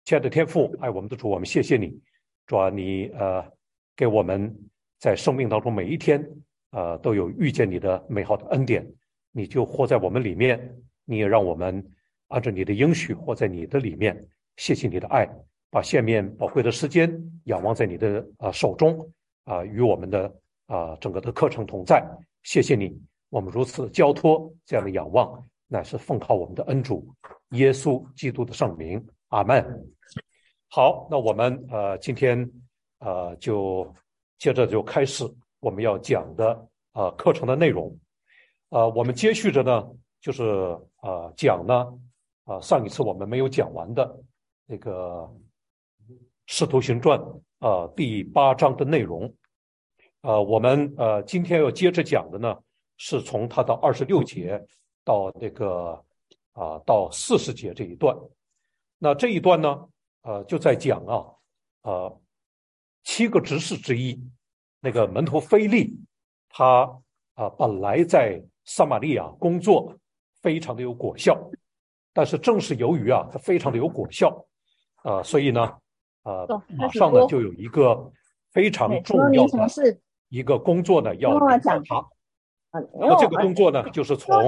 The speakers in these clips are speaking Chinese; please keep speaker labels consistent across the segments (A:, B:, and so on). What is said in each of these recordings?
A: 亲爱的天父，爱我们的主，我们谢谢你，主啊，你给我们在生命当中每一天都有遇见你的美好的恩典，你就活在我们里面，你也让我们按照你的应许活在你的里面。谢谢你的爱，把下面宝贵的时间仰望在你的手中与我们的整个的课程同在。谢谢你，我们如此交托这样的仰望，乃是奉靠我们的恩主耶稣基督的圣名，阿们。好，那我们今天就接着就开始我们要讲的课程的内容。我们接续着呢，就是讲呢上一次我们没有讲完的那个使徒行传第8章的内容。我们今天要接着讲的呢，是从它的26节到那个到40节这一段。那这一段呢就在讲7个执事之一那个门徒腓利，他本来在撒玛利亚工作非常的有果效，但是正是由于他非常的有果效所以呢马上呢就有一个非常重要的一个工作呢要讲他。那么这个工作呢就是从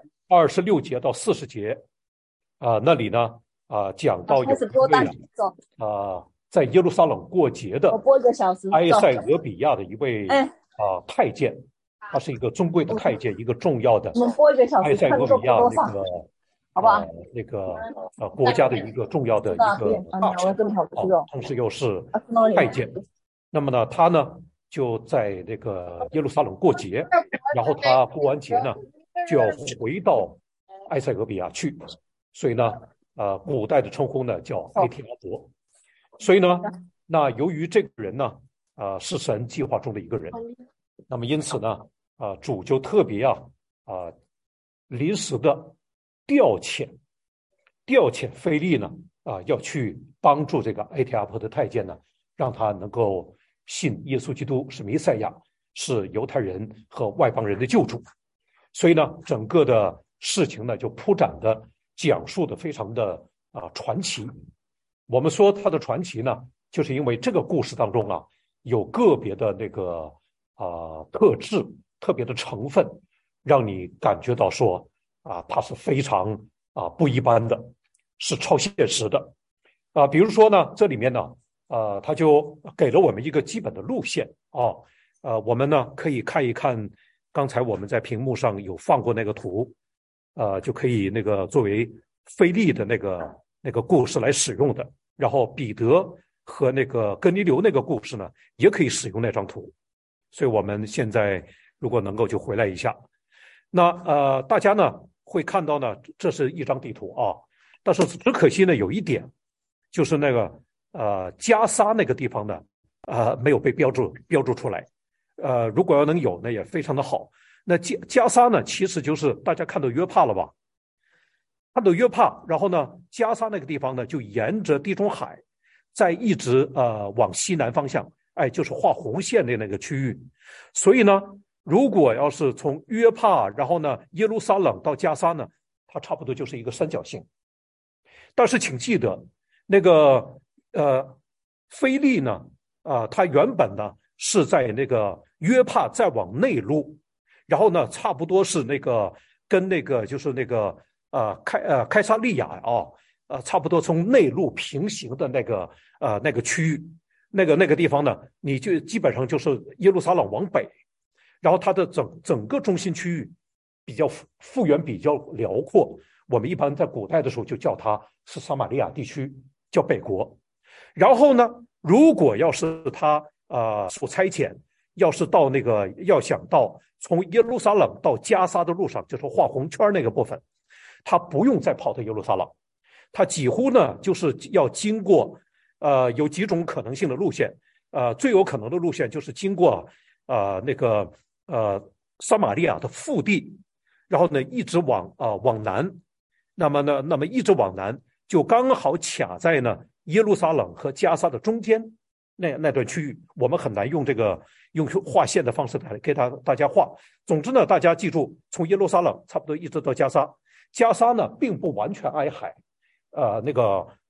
A: 26节到40节那里呢讲到有一位在耶路撒冷过节的埃塞俄比亚的一位太监，他是一个尊贵的太监，一个重要的埃塞俄比亚那个国家的一个重要的一个大臣同时又是太监。那么呢他呢就在那个耶路撒冷过节，然后他过完节呢就要回到埃塞俄比亚去，所以呢古代的称呼呢叫埃提阿伯。所以呢那由于这个人呢是神计划中的一个人，那么因此呢主就特别临时的调遣腓利呢要去帮助这个埃提阿伯的太监呢，让他能够信耶稣基督是弥赛亚，是犹太人和外邦人的救主。所以呢整个的事情呢就铺展的讲述的非常的传奇。我们说它的传奇呢，就是因为这个故事当中有个别的那个特质，特别的成分，让你感觉到说它是非常不一般的，是超现实的比如说呢这里面呢它就给了我们一个基本的路线我们呢可以看一看刚才我们在屏幕上有放过那个图就可以那个作为腓利的那个故事来使用的，然后彼得和那个哥尼流那个故事呢也可以使用那张图。所以我们现在如果能够就回来一下，那大家呢会看到呢这是一张地图但是只可惜呢有一点，就是那个加沙那个地方呢没有被标注出来。如果要能有呢也非常的好。那加沙呢其实就是大家看到约帕了吧，看到约帕，然后呢加沙那个地方呢就沿着地中海再一直往西南方向，就是画红线的那个区域。所以呢如果要是从约帕然后呢耶路撒冷到加沙呢，它差不多就是一个三角形。但是请记得那个腓利呢他原本呢是在那个约帕再往内陆，然后呢差不多是那个跟那个就是那个开撒利亚差不多从内陆平行的那个区域，那个地方呢你就基本上就是耶路撒冷往北，然后它的整个中心区域比较幅员比较辽阔，我们一般在古代的时候就叫它是撒玛利亚地区，叫北国。然后呢如果要是他所差遣要是到那个要想到从耶路撒冷到加沙的路上，就是画红圈那个部分，他不用再跑到耶路撒冷，他几乎呢就是要经过有几种可能性的路线。最有可能的路线就是经过那个撒玛利亚的腹地，然后呢一直往南，那么一直往南就刚好卡在呢耶路撒冷和加沙的中间那段区域。我们很难用用画线的方式来给大家画。总之呢大家记住，从耶路撒冷差不多一直到加沙，加沙呢并不完全挨海那个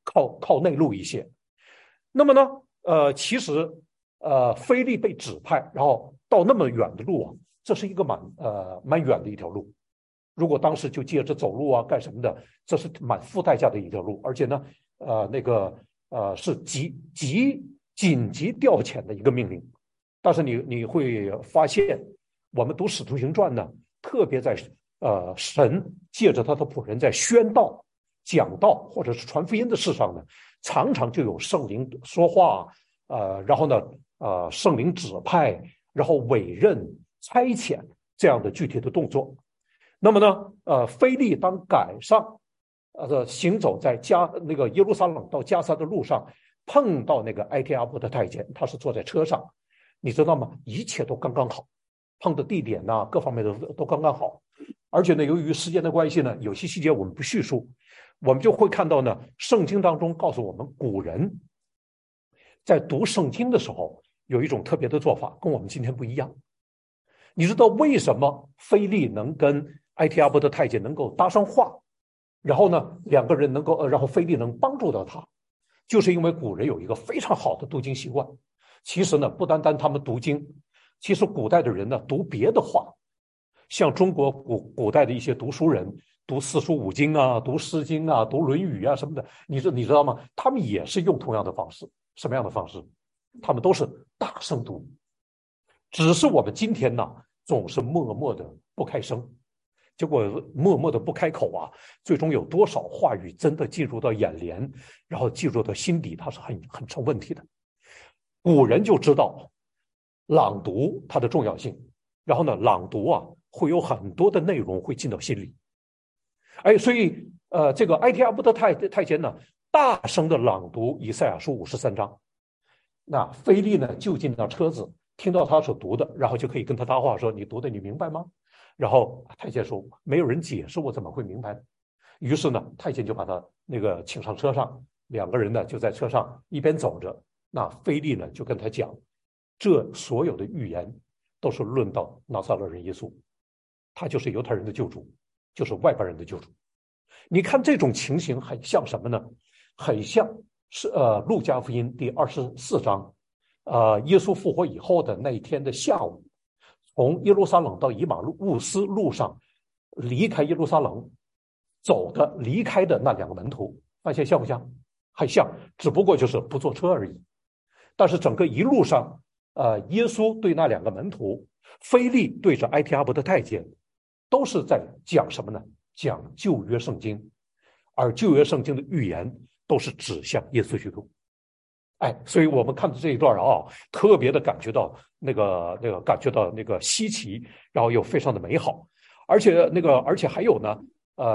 A: 靠内陆一些。那么呢，其实腓力被指派，然后到那么远的路啊，这是一个蛮远的一条路。如果当时就接着走路啊干什么的，这是蛮付代价的一条路，而且呢，是紧急调遣的一个命令。但是你会发现，我们读《使徒行传》呢，特别在神借着他的仆人在宣道、讲道或者是传福音的事上呢，常常就有圣灵说话，然后呢，圣灵指派，然后委任、差遣这样的具体的动作。那么呢，腓力当赶上行走在那个耶路撒冷到加撒的路上，碰到那个埃提阿波的太监，他是坐在车上，你知道吗？一切都刚刚好，碰的地点各方面都刚刚好。而且呢，由于时间的关系呢，有些细节我们不叙述，我们就会看到呢，圣经当中告诉我们，古人在读圣经的时候有一种特别的做法，跟我们今天不一样。你知道为什么腓力能跟埃提阿波的太监能够搭上话，然后呢，两个人能够然后腓力能帮助到他，就是因为古人有一个非常好的读经习惯。其实呢，不单单他们读经，其实古代的人呢读别的话，像中国古代的一些读书人读四书五经啊，读诗经啊，读论语啊什么的，你知道吗？他们也是用同样的方式。什么样的方式？他们都是大声读，只是我们今天呢总是默默的不开声，结果默默的不开口啊，最终有多少话语真的进入到眼帘，然后进入到心底，它是很成问题的。古人就知道朗读它的重要性，然后呢，朗读会有很多的内容会进到心里。所以这个埃提阿波的太监呢，大声的朗读以赛亚书53章。那腓力呢就进到车子，听到他所读的，然后就可以跟他搭话说：“你读的你明白吗？”然后太监说：“没有人解释，我怎么会明白呢？”于是呢，太监就把他请上车上，两个人呢就在车上一边走着。那腓力呢就跟他讲，这所有的预言都是论到拿撒勒人耶稣，他就是犹太人的救主，就是外邦人的救主。你看这种情形很像什么呢？很像是路加福音第24章，耶稣复活以后的那一天的下午，从耶路撒冷到以马忤斯路上离开耶路撒冷离开的那两个门徒，发现像不像？很像，只不过就是不坐车而已。但是整个一路上，耶稣对那两个门徒，腓力对着埃提阿波的太监，都是在讲什么呢？讲旧约圣经，而旧约圣经的预言都是指向耶稣基督。所以我们看到这一段特别的感觉到感觉到那个稀奇，然后又非常的美好，而且还有呢，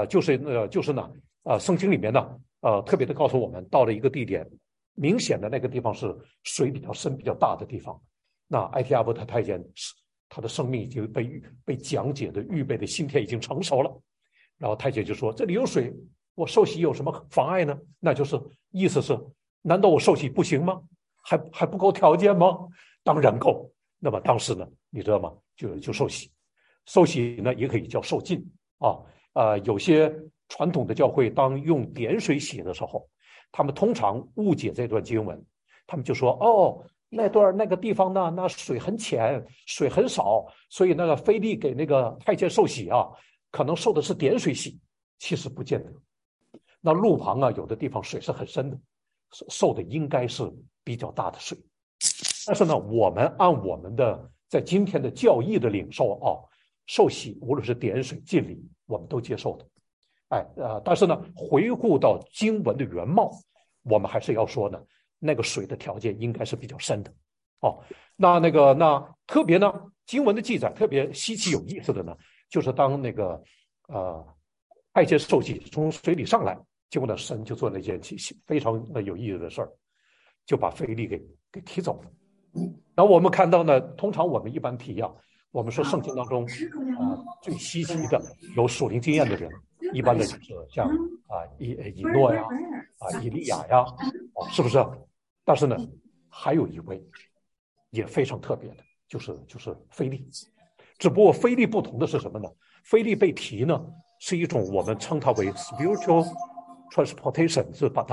A: 圣经里面呢，特别的告诉我们，到了一个地点，明显的那个地方是水比较深、比较大的地方。那埃提阿波的太监，他的生命已经被讲解的预备的心田已经成熟了。然后太监就说：“这里有水，我受洗有什么妨碍呢？”那就是意思是，难道我受洗不行吗？还不够条件吗？当然够。那么当时呢，你知道吗？就受洗，受洗呢也可以叫受浸有些传统的教会当用点水洗的时候，他们通常误解这段经文，他们就说：“那个地方呢，那水很浅，水很少，所以那个腓力给那个太监受洗可能受的是点水洗。”其实不见得。那路旁有的地方水是很深的，受的应该是比较大的水。但是呢，我们按我们的在今天的教义的领受受洗无论是点水浸礼，我们都接受的。但是呢，回顾到经文的原貌，我们还是要说呢，那个水的条件应该是比较深的。那特别呢，经文的记载特别稀奇有意思的呢，就是当太监受洗从水里上来，结果呢，神就做了一件非常有意思的事儿，就把腓力给提走了。然后我们看到呢，通常我们一般提我们说圣经当中最稀奇的有属灵经验的人，一般的就是像以诺呀以利亚呀是不是？但是呢，还有一位也非常特别的，就是腓力。只不过腓力不同的是什么呢？腓力被提呢是一种我们称它为 spiritual transportation， 是把它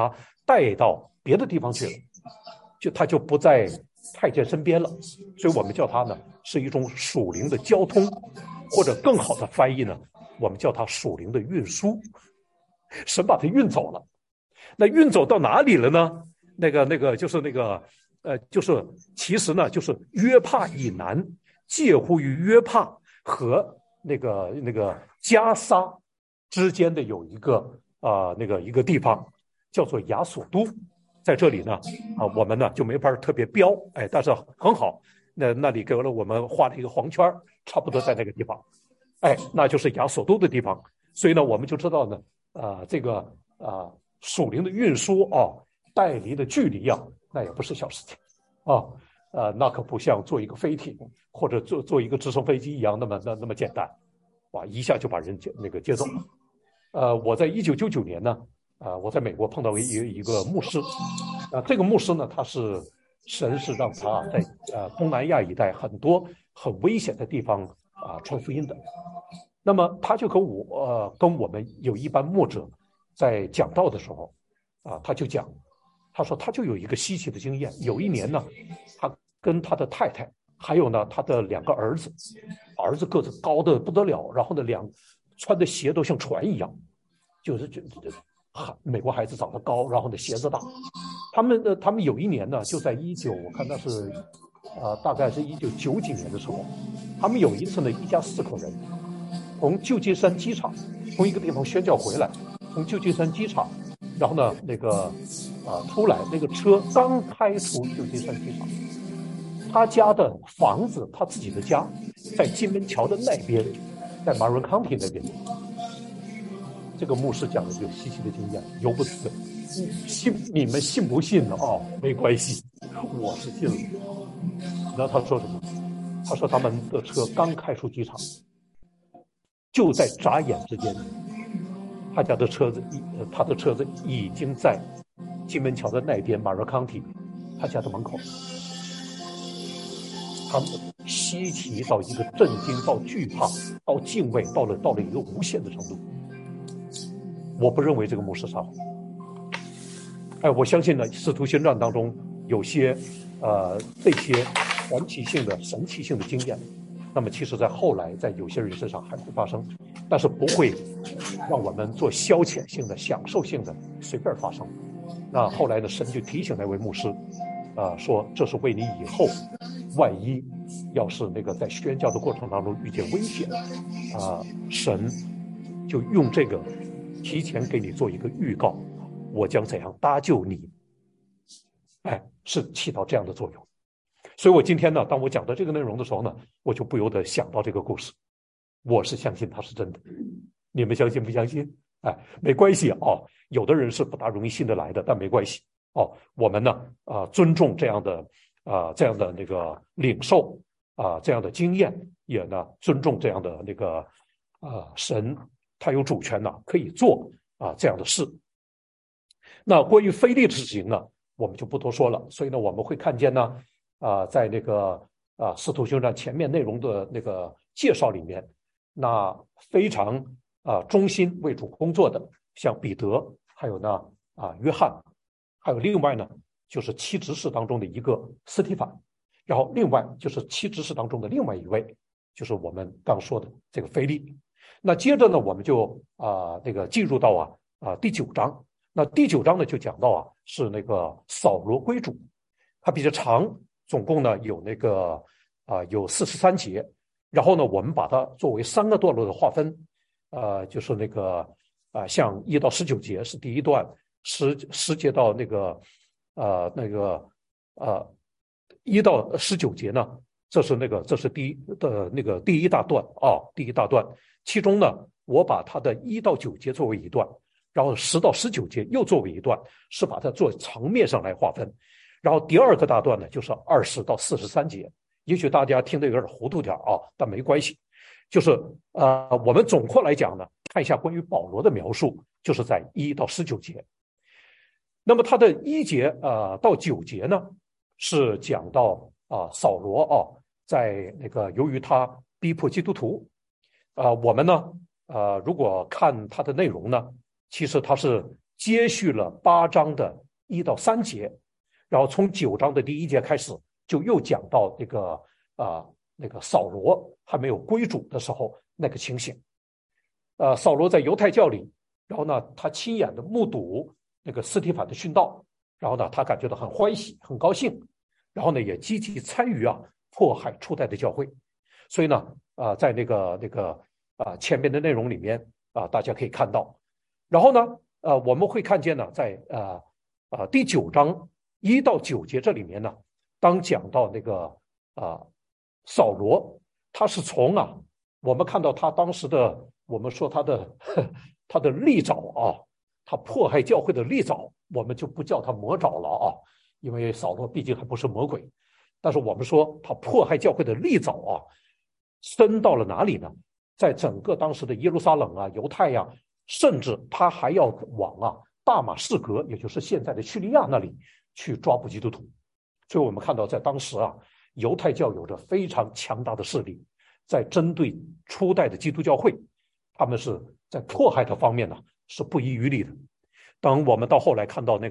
A: 带到别的地方去了，他就不在太监身边了，所以我们叫它呢是一种属灵的交通，或者更好的翻译呢，我们叫它属灵的运输。神把它运走了，那运走到哪里了呢？就是其实呢，就是约帕以南，介乎于约帕和那个加沙之间的有一个一个地方叫做亚索都，在这里呢我们呢就没法特别标，但是很好，那里给了我们画了一个黄圈，差不多在那个地方，那就是亚索都的地方，所以呢我们就知道呢，这个属灵的运输带离的距离那也不是小事情那可不像坐一个飞艇或者坐一个直升飞机一样那么简单，哇，一下就把人接走了。我在1999年呢，我在美国碰到一个牧师，这个牧师呢，神是让他在东南亚一带很多很危险的地方传福音的。那么他就跟我们有一班牧者在讲道的时候他说他就有一个稀奇的经验，有一年呢，他跟他的太太还有呢他的2个儿子个子高的不得了，然后呢穿的鞋都像船一样，就是美国孩子长得高，然后呢鞋子大。他们有一年呢，就在我看那是大概是1990几年的时候，他们有一次呢，一家4口人从旧金山机场从一个地方宣教回来，从旧金山机场，然后呢出来，那个车刚开出旧金山机场，他家的房子，他自己的家在金门桥的那边，在 Marin County 那边。这个牧师讲了一个稀奇的经验，由不得你们信不信呢？没关系，我是信了。然后他说什么？他说他们的车刚开出机场，就在眨眼之间，他的车子已经在金门桥的那边马尔康体他家的门口。他们稀奇到一个震惊，到惧怕，到敬畏，到了一个无限的程度。我不认为这个牧师撒谎。我相信呢，使徒行传当中有些这些传奇性的、神奇性的经验，那么其实在后来在有些人身上还会发生，但是不会让我们做消遣性的、享受性的随便发生。那后来呢，神就提醒那位牧师，说这是为你以后万一要是在宣教的过程当中遇见危险，神就用这个提前给你做一个预告，我将怎样搭救你，是起到这样的作用。所以我今天呢，当我讲到这个内容的时候呢，我就不由得想到这个故事。我是相信它是真的，你们相信不相信？没关系有的人是不大容易信得来的，但没关系我们呢尊重这样的那个领受这样的经验，也呢尊重这样的神他有主权呢，可以做这样的事。那关于非利的事情呢，我们就不多说了。所以呢，我们会看见呢在使徒行传前面内容的介绍里面，那非常忠心为主工作的，像彼得，还有呢约翰，还有另外呢就是7执事当中的一个司提反，然后另外就是7执事当中的另外一位，就是我们刚说的这个腓利。那接着呢，我们就进入到第9章。那第9章呢就讲到是扫罗归主，它比较长，总共呢有有43节。然后呢，我们把它作为3个段落的划分，就是像1到19节是第一段，10节到1到19节呢，这是第一大段第一大段。其中呢，我把它的1到9节作为一段，然后10到19节又作为一段，是把它做层面上来划分。然后第2个大段呢，就是20到43节。也许大家听得有点糊涂点但没关系。就是我们总括来讲呢，看一下关于保罗的描述，就是在1到19节。那么他的1节到9节呢，是讲到扫罗在由于他逼迫基督徒，我们呢如果看他的内容呢，其实他是接续了8章的 1到3节，然后从9章的第1节开始，就又讲到那个扫罗还没有归主的时候那个情形。扫罗在犹太教里，然后呢，他亲眼的目睹那个司提反的殉道，然后呢，他感觉到很欢喜、很高兴，然后呢，也积极参与迫害初代的教会。所以呢，在前边的内容里面大家可以看到，然后呢，我们会看见呢，在第9章1到9节这里面呢，当讲到那个扫罗，他是从我们看到他当时的，我们说他的利爪他迫害教会的利爪，我们就不叫他魔爪了因为扫罗毕竟还不是魔鬼，但是我们说他迫害教会的利爪伸到了哪里呢？在整个当时的耶路撒冷犹太甚至他还要往大马士革，也就是现在的叙利亚那里去抓捕基督徒。所以我们看到在当时犹太教有着非常强大的势力，在针对初代的基督教会，他们是在迫害的方面呢是不遗余力的。当我们到后来看到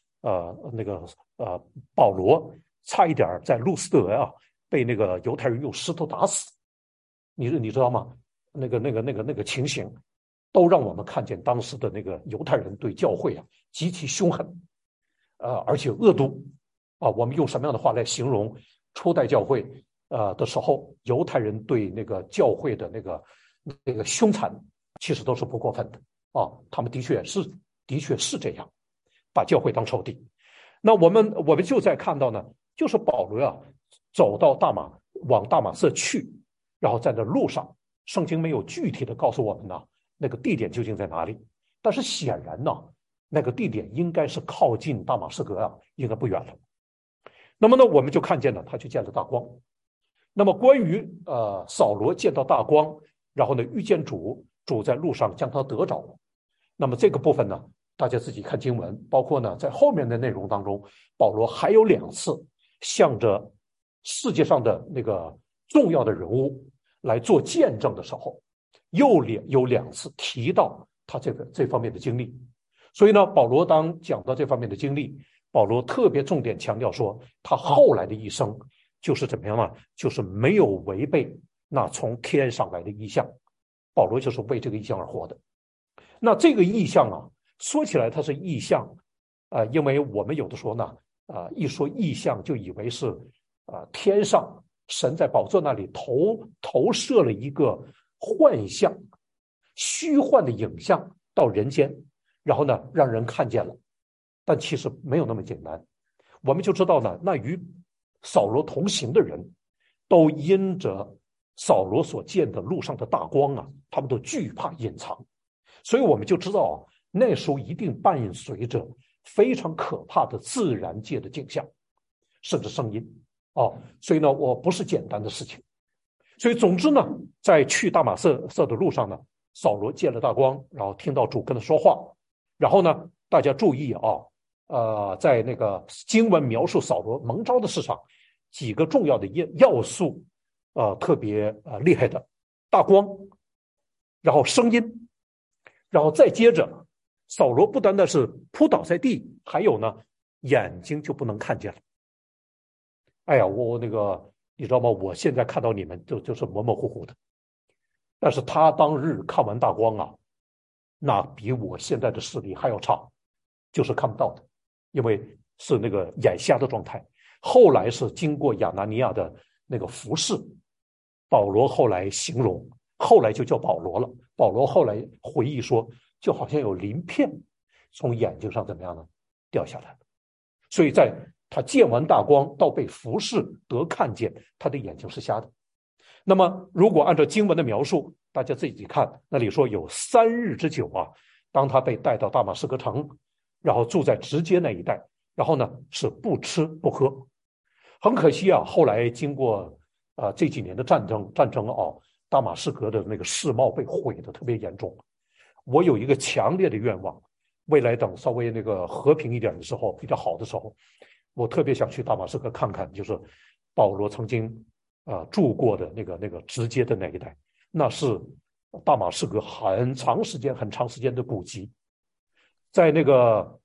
A: 保罗差一点在路斯德被那个犹太人用石头打死，你知道吗？那个情形，都让我们看见当时的那个犹太人对教会极其凶狠，而且恶毒我们用什么样的话来形容初代教会的时候，犹太人对那个教会的那个凶残，其实都是不过分的他们的确是这样，把教会当仇敌。那我们就在看到呢，就是保罗走到往大马色去，然后在那路上，圣经没有具体的告诉我们那个地点究竟在哪里，但是显然那个地点应该是靠近大马士革应该不远了。那么呢，我们就看见了，他就见了大光。那么关于扫罗见到大光，然后呢遇见主在路上将他得着。那么这个部分呢，大家自己看经文，包括呢在后面的内容当中，保罗还有2次向着世界上的那个重要的人物来做见证的时候，又有2次提到他这方面的经历。所以呢，保罗当讲到这方面的经历，保罗特别重点强调说，他后来的一生就是怎么样呢？就是没有违背那从天上来的异象，保罗就是为这个异象而活的。那这个异象说起来它是异象因为我们有的时候呢一说异象就以为是天上神在宝座那里投射了一个幻象、虚幻的影像到人间，然后呢让人看见了。但其实没有那么简单。我们就知道呢，那与扫罗同行的人都因着扫罗所见的路上的大光他们都惧怕隐藏。所以我们就知道那时候一定伴随着非常可怕的自然界的景象，甚至声音所以呢，我不是简单的事情。所以总之呢，在去大马色的路上呢，扫罗见了大光，然后听到主跟他说话。然后呢，大家注意在那个经文描述扫罗蒙召的事上，几个重要的要素特别厉害的，大光，然后声音，然后再接着扫罗不单单是扑倒在地，还有呢眼睛就不能看见了。哎呀，我你知道吗？我现在看到你们就是模模糊糊的，但是他当日看完大光那比我现在的视力还要差，就是看不到的，因为是那个眼瞎的状态。后来是经过亚拿尼亚的那个服侍，保罗后来形容，后来就叫保罗了。保罗后来回忆说，就好像有鳞片从眼睛上怎么样呢掉下来了。所以在他见完大光到被服侍得看见，他的眼睛是瞎的。那么如果按照经文的描述，大家自己看，那里说有3日之久当他被带到大马士革城，然后住在直街那一带，然后呢是不吃不喝。很可惜后来经过这几年的战争大马士革的那个世贸被毁得特别严重。我有一个强烈的愿望，未来等稍微那个和平一点的时候，比较好的时候，我特别想去大马士革看看，就是保罗曾经住过的那个直街的那一带，那是大马士革很长时间的古迹。在那个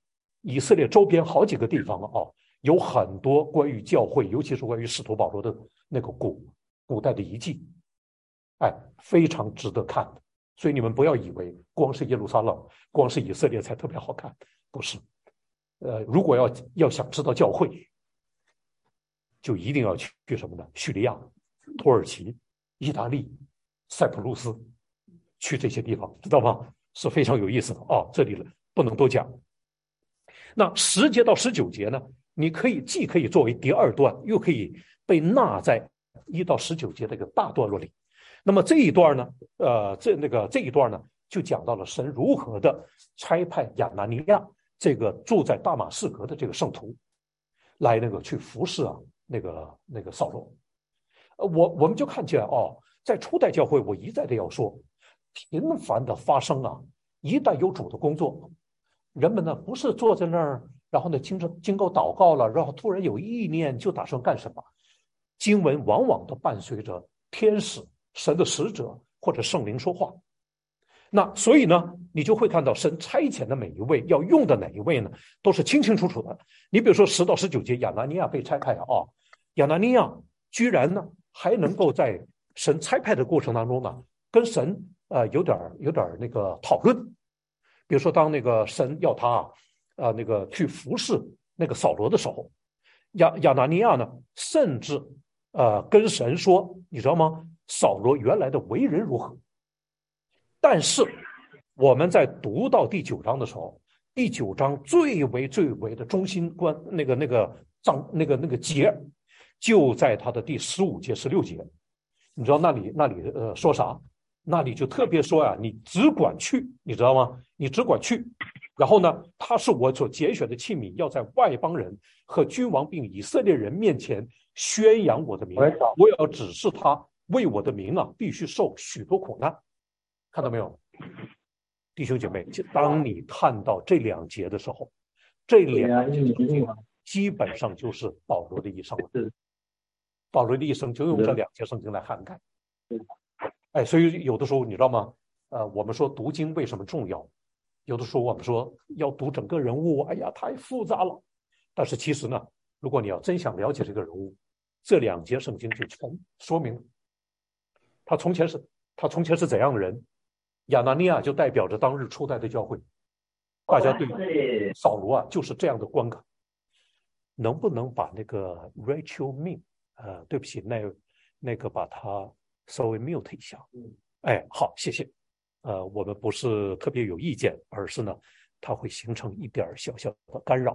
A: 以色列周边好几个地方有很多关于教会，尤其是关于使徒保罗的那个古代的遗迹，非常值得看的。所以你们不要以为光是耶路撒冷，光是以色列才特别好看，不是。如果要想知道教会，就一定要去什么呢？叙利亚、土耳其、意大利、塞浦路斯，去这些地方，知道吗？是非常有意思的这里不能多讲。那10节到19节呢，你既可以作为第二段，又可以被纳在1到19节这个大段落里。那么这一段呢，这一段呢，就讲到了神如何的差派亚拿尼亚这个住在大马士革的这个圣徒，来去服侍那个扫罗。我们就看见在初代教会，我一再的要说，频繁的发生一旦有主的工作，人们呢不是坐在那儿，然后呢经过祷告了，然后突然有意念就打算干什么。经文往往都伴随着天使、神的使者或者圣灵说话。那所以呢，你就会看到神差遣的每一位要用的哪一位呢，都是清清楚楚的。你比如说10到19节，亚拿尼亚被差派亚拿尼亚居然呢还能够在神差派的过程当中呢，跟神有点那个讨论。比如说当那个神要他去服侍那个扫罗的时候，亚拿尼亚呢甚至跟神说，你知道吗？扫罗原来的为人如何？但是我们在读到第9章的时候，第9章最为的中心那个节，就在他的第15节、16节。你知道那里说啥？那里就特别说你只管去，你知道吗？你只管去。然后呢，他是我所拣选的器皿，要在外邦人和君王并以色列人面前宣扬我的名。我要指示他为我的名必须受许多苦难。看到没有，弟兄姐妹？当你看到这2节的时候，这2节基本上就是保罗的一生了。保罗的一生就用这2节圣经来涵盖。所以有的时候你知道吗？我们说读经为什么重要？有的时候我们说要读整个人物，太复杂了。但是其实呢，如果你要真想了解这个人物，这2节圣经就全说明了他从前是怎样的人。亚拿尼亚就代表着当日初代的教会，大家对扫罗就是这样的观感。能不能把那个 Rachel Min 对不起，那个把它稍微 mute 一下。好，谢谢。我们不是特别有意见，而是呢，它会形成一点小小的干扰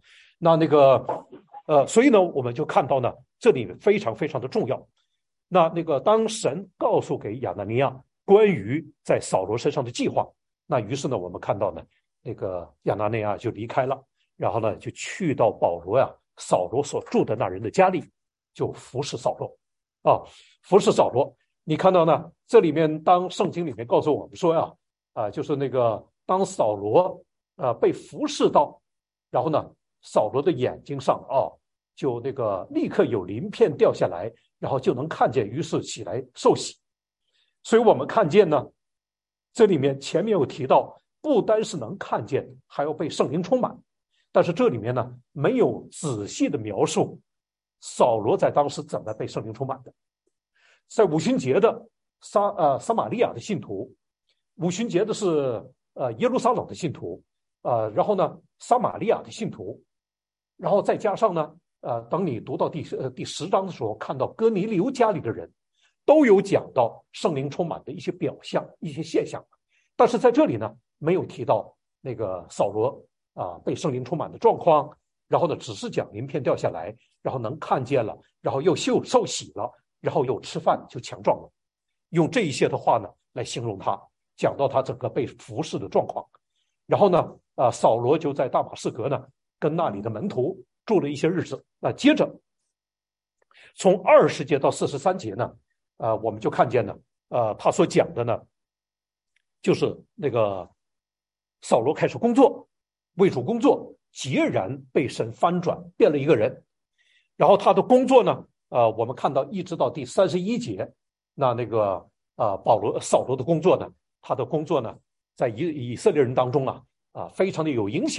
A: 所以呢，我们就看到呢，这里非常非常的重要。那个当神告诉给亚拿尼亚关于在扫罗身上的计划，那于是呢，我们看到呢，那个亚拿尼亚就离开了，然后呢，就去到扫罗所住的那人的家里，就服侍扫罗服侍扫罗。你看到呢，这里面当圣经里面告诉我们说就是那个当扫罗被服侍到，然后呢，扫罗的眼睛上就那个立刻有鳞片掉下来，然后就能看见，于是起来受洗。所以我们看见呢，这里面前面有提到，不单是能看见，还要被圣灵充满。但是这里面呢，没有仔细的描述扫罗在当时怎么被圣灵充满的。在五旬节的撒玛利亚的信徒，五旬节的是耶路撒冷的信徒，然后呢撒玛利亚的信徒，然后再加上呢等你读到第10章的时候，看到哥尼流家里的人都有讲到圣灵充满的一些表象、一些现象，但是在这里呢没有提到那个扫罗被圣灵充满的状况，然后呢只是讲鳞片掉下来，然后能看见了，然后又受洗了，然后又吃饭就强壮了，用这一些的话呢来形容他，讲到他整个被服侍的状况。然后呢扫罗就在大马士革呢跟那里的门徒住了一些日子。那接着从20节到43节呢我们就看见呢他所讲的呢就是那个扫罗开始工作，为主工作，截然被神翻转，变了一个人。然后他的工作呢我们看到一直到第31节，那个扫罗的工作呢，他的工作呢在以色列人当中非常的有影响，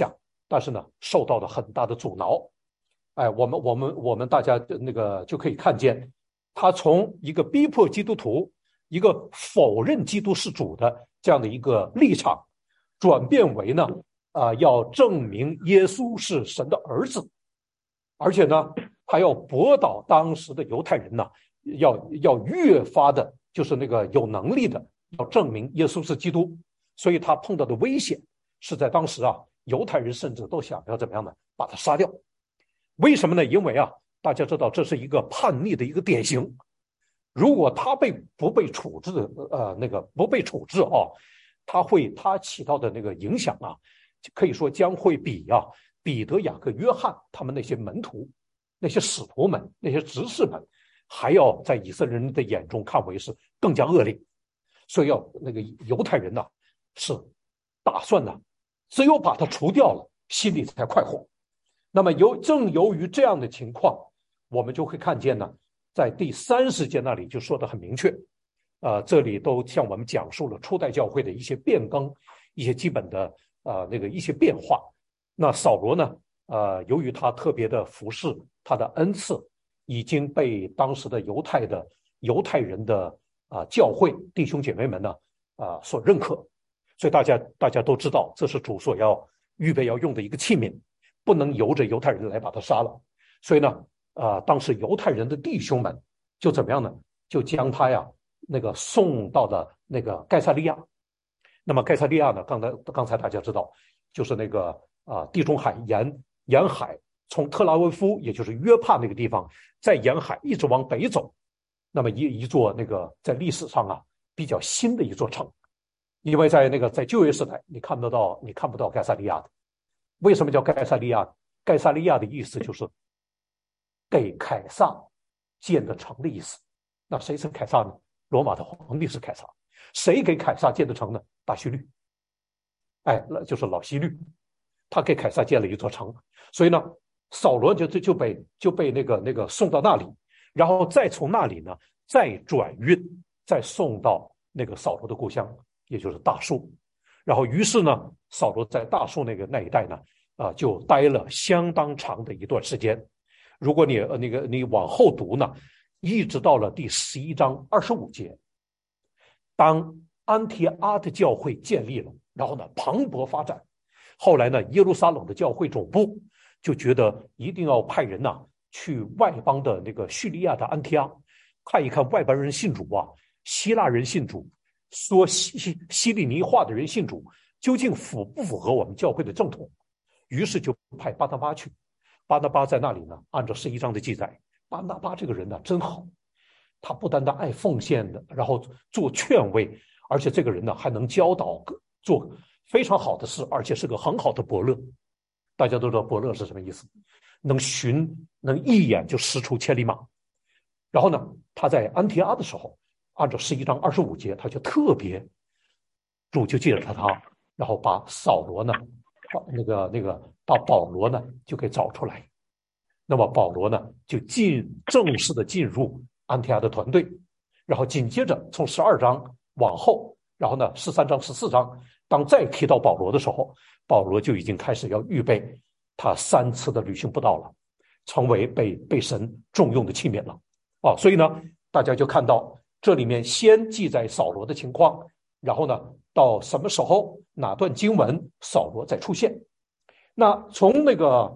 A: 但是呢，受到了很大的阻挠。哎，我们大家那个就可以看见，他从一个逼迫基督徒、一个否认基督是主的这样的一个立场，转变为呢，要证明耶稣是神的儿子，而且呢，还要驳倒当时的犹太人呢，要越发的，就是那个有能力的，要证明耶稣是基督。所以他碰到的危险是在当时啊，犹太人甚至都想要怎么样呢？把他杀掉。为什么呢？因为啊，大家知道这是一个叛逆的一个典型。如果他不被处置，不被处置啊，他起到的那个影响啊，可以说将会比彼得、雅各、约翰他们那些门徒、那些使徒们、那些执事们，还要在以色列人的眼中看为是更加恶劣。所以那个犹太人呢，是打算呢，只有把他除掉了，心里才快活。那么正由于这样的情况，我们就会看见呢，在第30节那里就说得很明确，这里都向我们讲述了初代教会的一些变更，一些基本的一些变化。那扫罗呢，由于他特别的服侍，他的恩赐已经被当时的犹太人的教会弟兄姐妹们呢所认可，所以大家都知道，这是主所要预备要用的一个器皿，不能由着犹太人来把他杀了。所以呢，当时犹太人的弟兄们就怎么样呢？就将他那个送到了那个盖撒利亚。那么盖撒利亚呢，刚才大家知道，就是那个地中海沿海，从特拉维夫，也就是约帕那个地方，在沿海一直往北走，那么一座那个在历史上比较新的一座城。因为在旧约时代，你看不到盖撒利亚的。为什么叫盖撒利亚？盖撒利亚的意思就是给凯撒建的城的意思。那谁是凯撒呢？罗马的皇帝是凯撒。谁给凯撒建的城呢？大希律。那就是老希律，他给凯撒建了一座城。所以呢，扫罗就被那个送到那里，然后再从那里呢再转运，再送到那个扫罗的故乡，也就是大数。然后于是呢，扫罗在大数那一带呢，就待了相当长的一段时间。如果你往后读呢，一直到了第11章25节，当安提阿的教会建立了，然后呢蓬勃发展，后来呢耶路撒冷的教会总部就觉得一定要派人去外邦的那个叙利亚的安提阿看一看外邦人信主希腊人信主，说希利尼话的人信主，究竟不符合我们教会的正统。于是就派巴拿巴去。巴拿巴在那里呢，按照11章的记载，巴拿巴这个人呢真好，他不单单爱奉献的，然后做劝慰，而且这个人呢还能教导，做非常好的事，而且是个很好的伯乐。大家都知道伯乐是什么意思，能一眼就识出千里马。然后呢，他在安提阿的时候，按照11章25节，他就特别主就借着他，然后把扫罗呢把保罗呢就给找出来。那么保罗呢就正式的进入安提阿的团队。然后紧接着从12章往后，然后呢13章14章，当再提到保罗的时候，保罗就已经开始要预备他3次的旅行布道了，成为被神重用的器皿了。所以呢大家就看到这里面先记载扫罗的情况，然后呢到什么时候哪段经文扫罗再出现。那从那个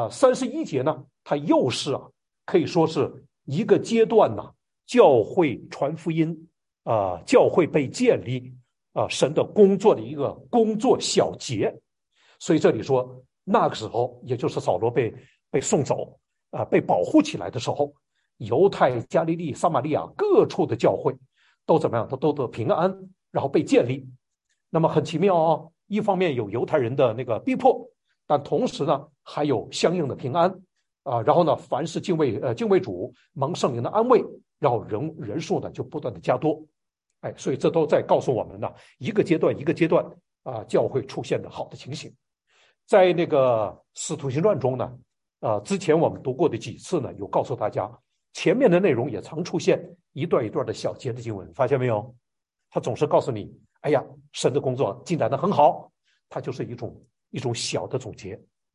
A: 31节呢，它又是可以说是一个阶段教会传福音教会被建立神的工作的一个工作小节。所以这里说那个时候，也就是扫罗被送走被保护起来的时候，犹太、加利利、撒玛利亚各处的教会都怎么样？都得平安，然后被建立。那么很奇妙一方面有犹太人的那个逼迫，但同时呢还有相应的平安然后呢凡是敬畏主，蒙圣灵的安慰，然后人数呢就不断的加多。所以这都在告诉我们呢，一个阶段一个阶段教会出现的好的情形。在那个使徒行传中呢之前我们读过的几次呢，有告诉大家前面的内容也常出现一段一段的小节的经文，发现没有？他总是告诉你，哎呀，神的工作进展得很好，它就是一种小的总结。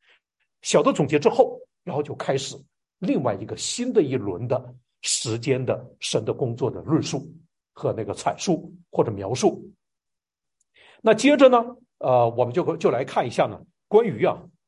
A: 小的总结之后，然后就开始另外一个新的一轮的时间的神的工作的论述和那个阐述或者描述。那接着呢，我们就来看一下呢，关于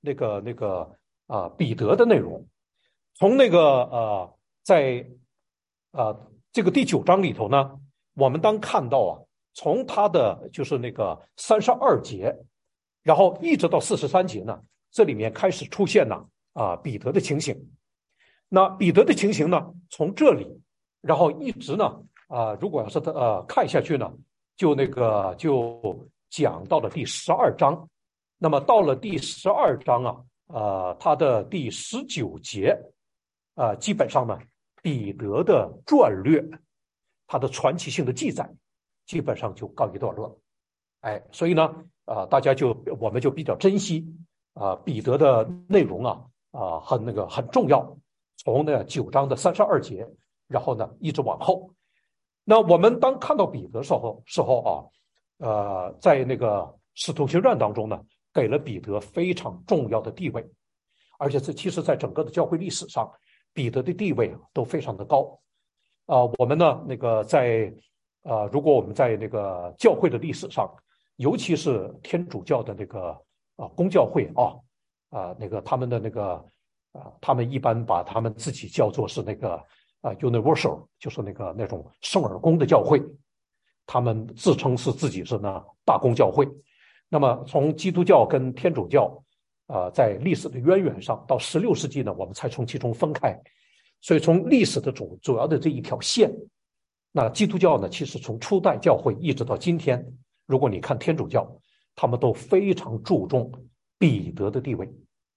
A: 彼得的内容。从在这个第9章里头呢，我们当看到啊，从他的就是那个32节，然后一直到43节呢，这里面开始出现了彼得的情形。那彼得的情形呢，从这里，然后一直呢如果要是看下去呢，就讲到了第12章。那么到了第12章他的第19节基本上呢，彼得的传略，他的传奇性的记载，基本上就告一段落。所以呢，我们就比较珍惜彼得的内容很重要。从9章的32节，然后呢一直往后。那我们当看到彼得的时候在那个使徒行传当中呢，给了彼得非常重要的地位，而且其实在整个的教会历史上，彼得的地位都非常的高。我们呢如果我们在那个教会的历史上，尤其是天主教的那个公教会他们的他们一般把他们自己叫做是universal， 就是那种圣而公的教会，他们自称是自己是大公教会。那么从基督教跟天主教在历史的渊源上，到16世纪呢，我们才从其中分开。所以从历史的主要的这一条线，那基督教呢，其实从初代教会一直到今天，如果你看天主教，他们都非常注重彼得的地位。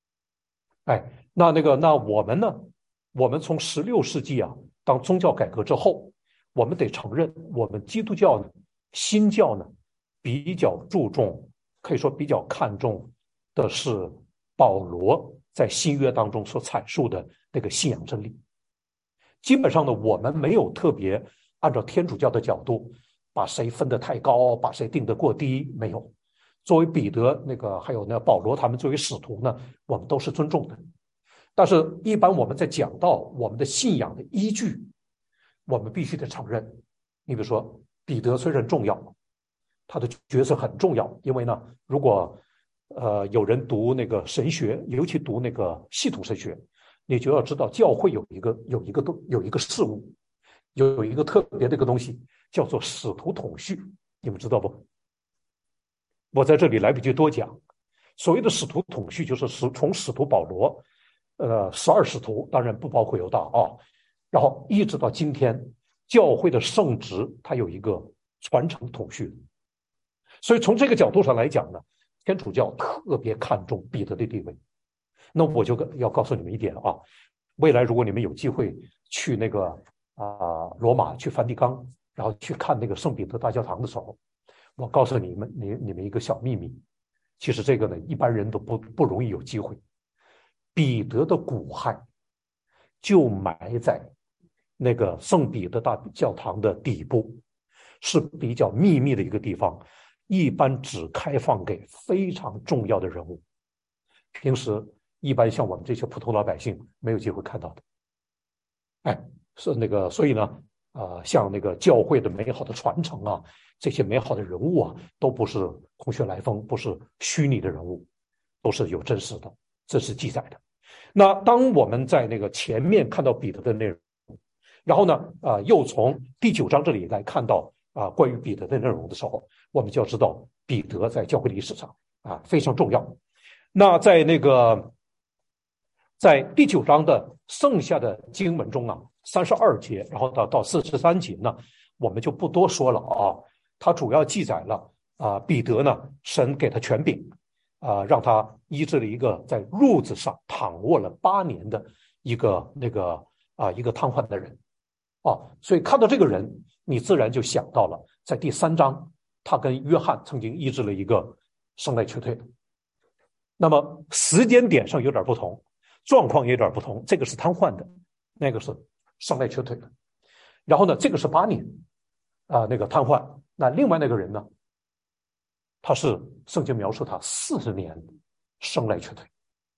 A: 那我们呢？我们从16世纪当宗教改革之后，我们得承认，我们基督教呢，新教呢，比较注重，可以说比较看重的是保罗在新约当中所阐述的那个信仰真理。基本上呢，我们没有特别按照天主教的角度把谁分得太高，把谁定得过低，没有。作为彼得还有保罗他们作为使徒呢，我们都是尊重的。但是一般我们在讲到我们的信仰的依据，我们必须得承认，你比如说彼得虽然重要，他的角色很重要，因为呢，如果有人读那个神学，尤其读那个系统神学，你就要知道教会有一个事物，有一个特别的一个东西叫做使徒统序，你们知道不？我在这里来不及多讲。所谓的使徒统序，就是从使徒保罗12使徒，当然不包括犹大然后一直到今天，教会的圣职它有一个传承统序。所以从这个角度上来讲呢，天主教特别看重彼得的地位。那我就要告诉你们一点未来如果你们有机会去罗马，去梵蒂冈，然后去看那个圣彼得大教堂的时候，我告诉你们一个小秘密，其实这个呢，一般人都不容易有机会。彼得的骨骸就埋在那个圣彼得大教堂的底部，是比较秘密的一个地方，一般只开放给非常重要的人物，平时一般像我们这些普通老百姓没有机会看到的。所以呢像那个教会的美好的传承这些美好的人物都不是空穴来风，不是虚拟的人物，都是有真实的，真实记载的。那当我们在那个前面看到彼得的内容，然后呢又从第9章这里来看到关于彼得的内容的时候，我们就要知道彼得在教会历史上非常重要。那在第9章的剩下的经文中32节，然后到43节呢，我们就不多说了它主要记载了彼得呢，神给他权柄让他医治了一个在褥子上躺卧了8年的一个瘫痪的人所以看到这个人，你自然就想到了在第3章他跟约翰曾经医治了一个生来瘸腿的。那么时间点上有点不同，状况有点不同，这个是瘫痪的，那个是生来瘸腿的。然后呢，这个是8年瘫痪，那另外那个人呢，他是圣经描述他40年生来瘸腿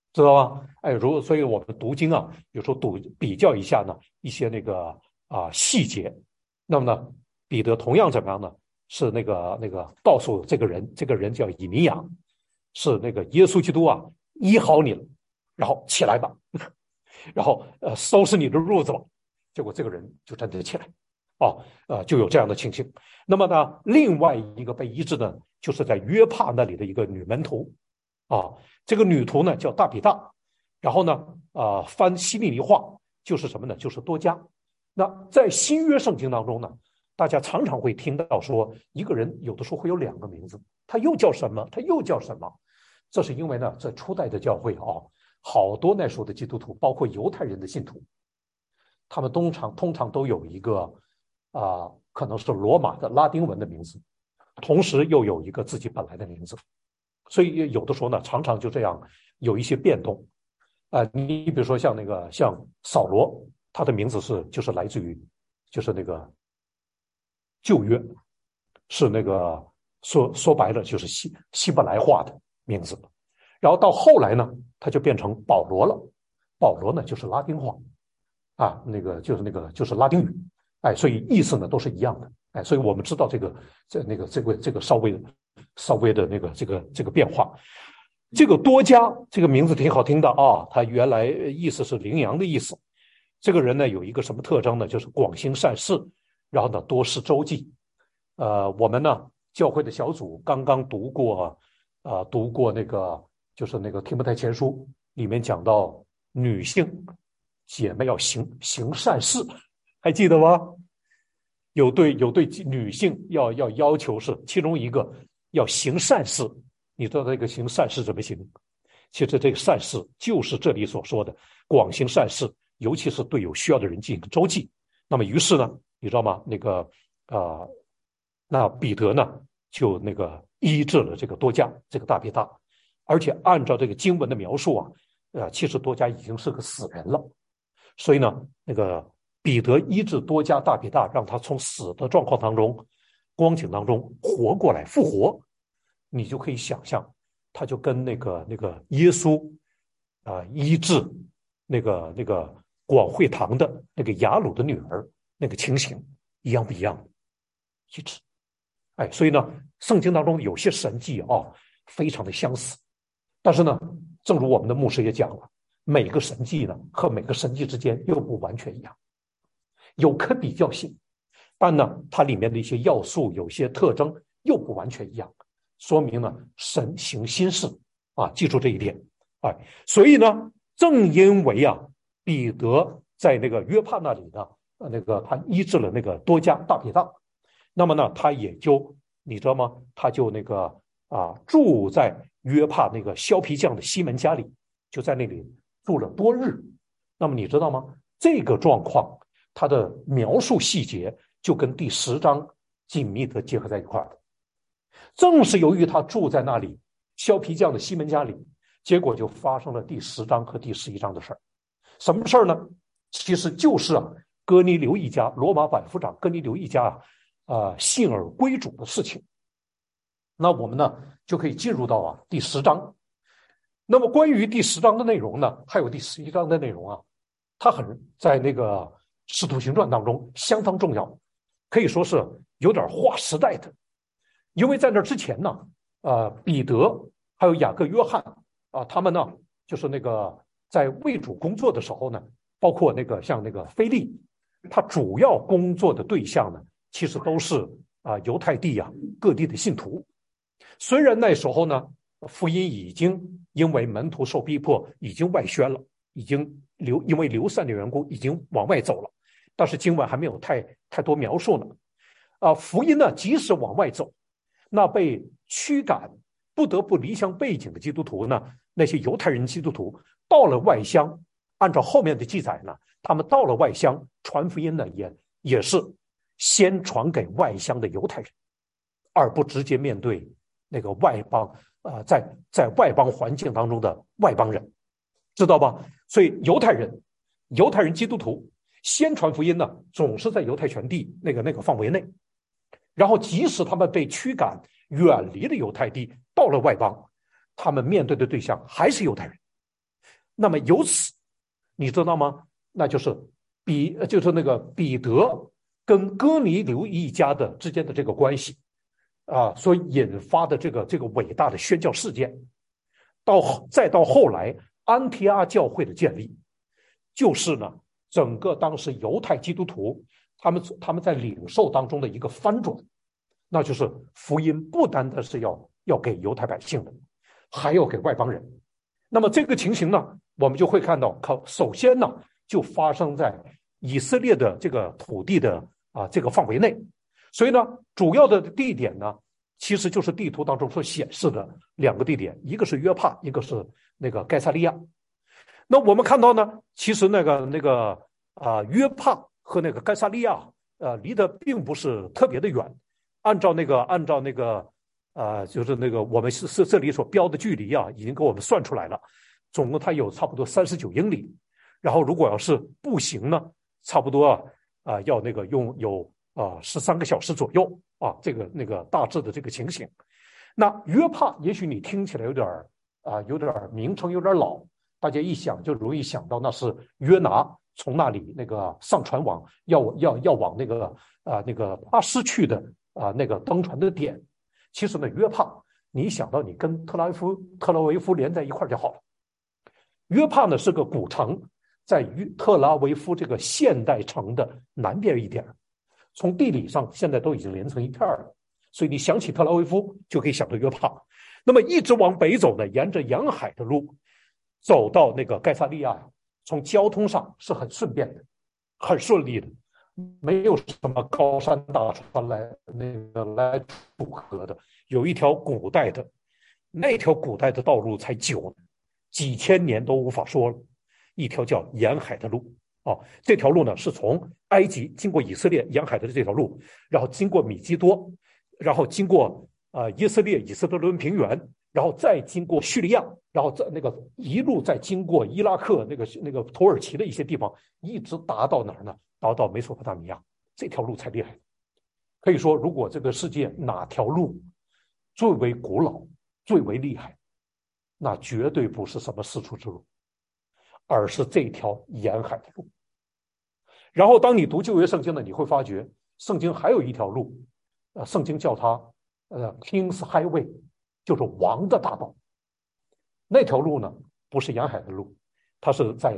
A: 知道吗？哎，所以我们读经啊，有时候比较一下呢一些那个细节。那么呢，彼得同样怎么样呢？是那个告诉这个人叫以尼雅，是那个耶稣基督啊医好你了，然后起来吧，然后收拾你的褥子吧。结果这个人就真的起来，就有这样的情形。那么呢，另外一个被医治的，就是在约帕那里的一个女门徒啊，这个女徒呢叫大比大，然后呢翻希利尼话就是什么呢？就是多加。那在新约圣经当中呢，大家常常会听到说，一个人有的时候会有两个名字，他又叫什么？他又叫什么？这是因为呢，在初代的教会好多那时候的基督徒，包括犹太人的信徒，他们通常都有一个可能是罗马的拉丁文的名字，同时又有一个自己本来的名字，所以有的时候呢，常常就这样有一些变动。你比如说像扫罗，他的名字就是来自于就是那个旧约，是那个说白了就是希伯来话的名字，然后到后来呢，他就变成保罗了，保罗呢就是拉丁话就是拉丁语，所以意思呢都是一样的，所以我们知道这个稍微的这个变化。这个多加这个名字挺好听的它原来意思是羚羊的意思。这个人呢有一个什么特征呢？就是广行善事，然后呢多施周济。我们呢教会的小组刚刚读过那个就是那个提摩太前书里面讲到女性姐妹要行善事，还记得吗？有对女性要求是其中一个要行善事。你知道这个行善事怎么行？其实这个善事就是这里所说的广行善事，尤其是对有需要的人进行周济。那么于是呢，你知道吗？那彼得呢就那个医治了这个多加这个大比大，而且按照这个经文的描述其实多加已经是个死人了，所以呢，那个彼得医治多加大比大，让他从死的状况当中、光景当中活过来、复活。你就可以想象，他就跟那个耶稣医治那个广会堂的那个雅鲁的女儿那个情形一样不一样？医治，所以呢，圣经当中有些神迹非常的相似，但是呢，正如我们的牧师也讲了，每个神迹呢和每个神迹之间又不完全一样，有可比较性，但呢，它里面的一些要素、有些特征又不完全一样。说明呢，神行新事记住这一点。所以呢，正因为彼得在那个约帕那里呢，他医治了那个多加大比大，那么呢，他也就你知道吗？他就住在约帕那个削皮匠的西门家里，就在那里住了多日。那么你知道吗？这个状况他的描述细节就跟第10章紧密的结合在一块儿。正是由于他住在那里削皮匠的西门家里，结果就发生了第10章和第11章的事儿。什么事儿呢？其实就是哥尼流一家，罗马百夫长哥尼流一家信而归主的事情。那我们呢就可以进入到第10章。那么关于第10章的内容呢，还有第11章的内容它在那个使徒行传当中相当重要，可以说是有点划时代的。因为在那之前呢，彼得还有雅各、约翰他们呢，就是那个在为主工作的时候呢，包括像那个腓利，他主要工作的对象呢，其实都是犹太地各地的信徒。虽然那时候呢，福音已经因为门徒受逼迫已经外宣了，已经因为流散的缘故已经往外走了，但是经文还没有太多描述呢。福音呢，即使往外走，那被驱赶不得不离乡背井的基督徒呢，那些犹太人基督徒到了外乡，按照后面的记载呢，他们到了外乡传福音呢，也是先传给外乡的犹太人，而不直接面对那个外邦在外邦环境当中的外邦人，知道吧？所以犹太人基督徒先传福音呢，总是在犹太全地那个范围内。然后即使他们被驱赶远离了犹太地，到了外邦，他们面对的对象还是犹太人。 那么由此你知道吗？那就是就是那个彼得跟哥尼流一家的之间的这个关系啊，所引发的这个伟大的宣教事件，再到后来安提阿教会的建立，就是呢整个当时犹太基督徒他们在领受当中的一个翻转，那就是福音不单单是要给犹太百姓的，还要给外邦人。那么这个情形呢，我们就会看到，首先呢，就发生在以色列的这个土地的这个范围内。所以呢，主要的地点呢，其实就是地图当中所显示的两个地点，一个是约帕，一个是那个该撒利亚。那我们看到呢，其实约帕和那个该撒利亚离得并不是特别的远，按照就是那个我们是这里所标的距离啊，已经给我们算出来了，总共它有差不多39英里。然后如果要是步行呢，差不多要用有13个小时左右啊，这个大致的这个情形。那约帕也许你听起来有点名称有点老，大家一想就容易想到那是约拿从那里上船往要往巴斯去的登船的点。其实呢，约帕你想到你跟特拉维夫连在一块就好了。约帕呢是个古城，在特拉维夫这个现代城的南边一点，从地理上现在都已经连成一片了，所以你想起特拉维夫就可以想到约帕。那么一直往北走呢，沿着洋海的路走到那个该撒利亚，从交通上是很顺便的，很顺利的，没有什么高山大川来阻隔的。有一条古代的，那条古代的道路才久，几千年都无法说了。一条叫沿海的路这条路呢是从埃及经过以色列沿海的这条路，然后经过米基多，然后经过以色列伦平原，然后再经过叙利亚，然后在一路再经过伊拉克土耳其的一些地方，一直达到哪儿呢？达到美索不达米亚。这条路才厉害。可以说，如果这个世界哪条路最为古老、最为厉害，那绝对不是什么四处之路，而是这条沿海的路。然后当你读旧约圣经呢，你会发觉圣经还有一条路，圣经叫它King's Highway， 就是王的大道。那条路呢不是沿海的路，它是在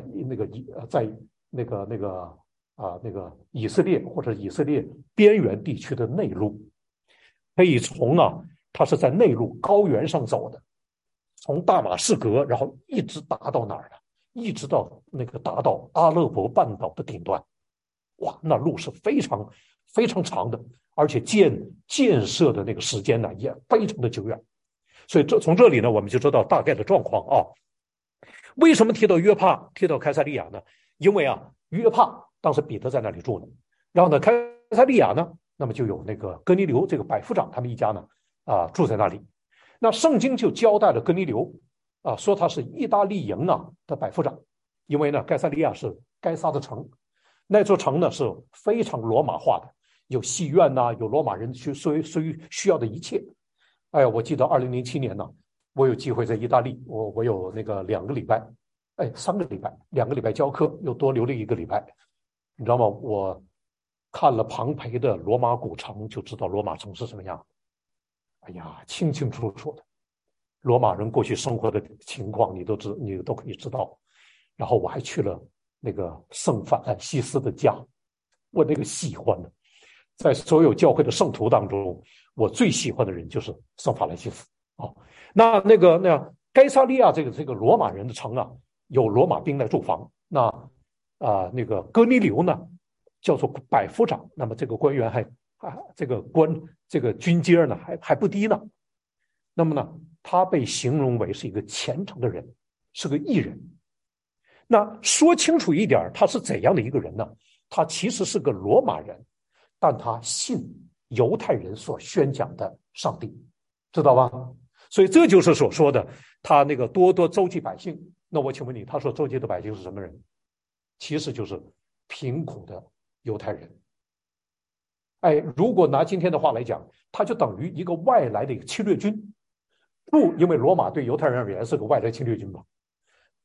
A: 以色列或者以色列边缘地区的内陆，可以它是在内陆高原上走的，从大马士革，然后一直达到哪儿呢？一直到达到阿勒伯半岛的顶端。哇，那路是非常非常长的，而且建设的那个时间呢也非常的久远。所以从这里呢，我们就知道大概的状况啊。为什么提到约帕，提到开撒利亚呢？因为约帕当时彼得在那里住呢，然后呢，开撒利亚呢，那么就有哥尼流这个百夫长他们一家呢住在那里。那圣经就交代了哥尼流说他是意大利营的百夫长，因为呢，该撒利亚是该撒的城，那座城呢是非常罗马化的，有戏院有罗马人需要的一切。哎呀，我记得2007年呢，我有机会在意大利，我有2个礼拜，3个礼拜，2个礼拜教课，又多留了1个礼拜。你知道吗？我看了庞培的罗马古城，就知道罗马城是什么样。哎呀，清清楚楚的，罗马人过去生活的情况你都可以知道。然后我还去了圣法兰西斯的家，我喜欢的，在所有教会的圣徒当中，我最喜欢的人就是圣法兰西斯那该撒利亚这个罗马人的城有罗马兵来驻防。那哥尼流呢叫做百夫长，那么这个官员这个军阶呢还不低呢。那么呢，他被形容为是一个虔诚的人，是个义人。那说清楚一点，他是怎样的一个人呢？他其实是个罗马人，但他信犹太人所宣讲的上帝，知道吧？所以这就是所说的他多周济百姓。那我请问你，他说周济的百姓是什么人？其实就是贫苦的犹太人。如果拿今天的话来讲，他就等于一个外来的侵略军。因为罗马对犹太人而言是个外来侵略军嘛。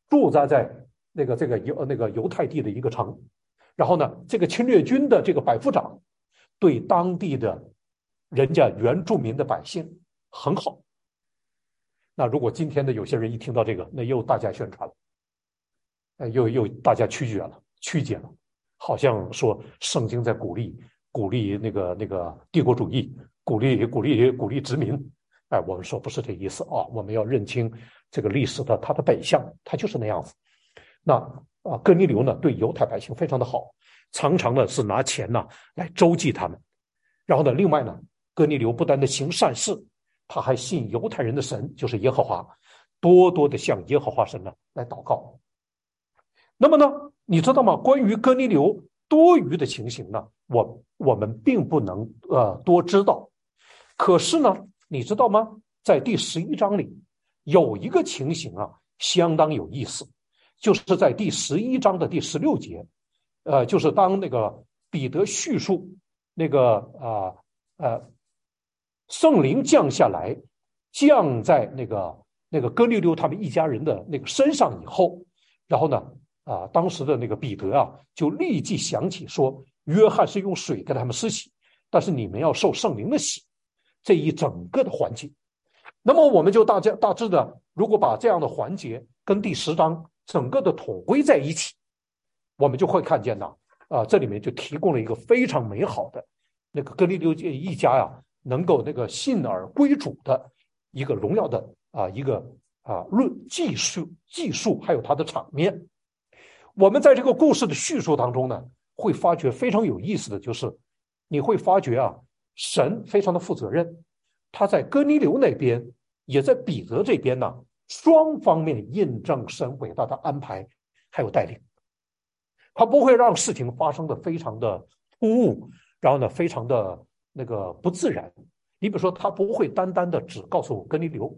A: 驻扎在犹太地的一个城。然后呢，这个侵略军的这个百夫长对当地的人家原住民的百姓很好。那如果今天的有些人一听到这个，那又大家宣传了，又大家曲解了，好像说圣经在鼓励那个帝国主义，鼓励殖民。哎，我们说不是这意思啊，我们要认清这个历史的它的本相，它就是那样子。那哥尼流呢，对犹太百姓非常的好，常常呢是拿钱呢来周济他们。然后呢，另外呢，哥尼流不单的行善事，他还信犹太人的神，就是耶和华，多多的向耶和华神呢来祷告。那么呢，你知道吗？关于哥尼流多余的情形呢，我们并不能多知道。可是呢，你知道吗？在第11章里有一个情形啊，相当有意思，就是在第11章的第16节，就是当那个彼得叙述那个圣灵降下来，降在那个哥尼流他们一家人的那个身上以后，然后呢，当时的那个彼得啊，就立即想起说，约翰是用水给他们施洗，但是你们要受圣灵的洗，这一整个的环节。那么我们就大致的，如果把这样的环节跟第10章整个的统归在一起，我们就会看见呢，这里面就提供了一个非常美好的那个哥尼流一家呀，能够那个信而归主的一个荣耀的一个技术还有它的场面。我们在这个故事的叙述当中呢，会发觉非常有意思的就是，你会发觉啊，神非常的负责任，他在哥尼流那边，也在彼得这边呢，双方面印证神伟大的安排还有带领。他不会让事情发生的非常的突兀，然后呢，非常的那个不自然。你比如说，他不会单单的只告诉哥尼流，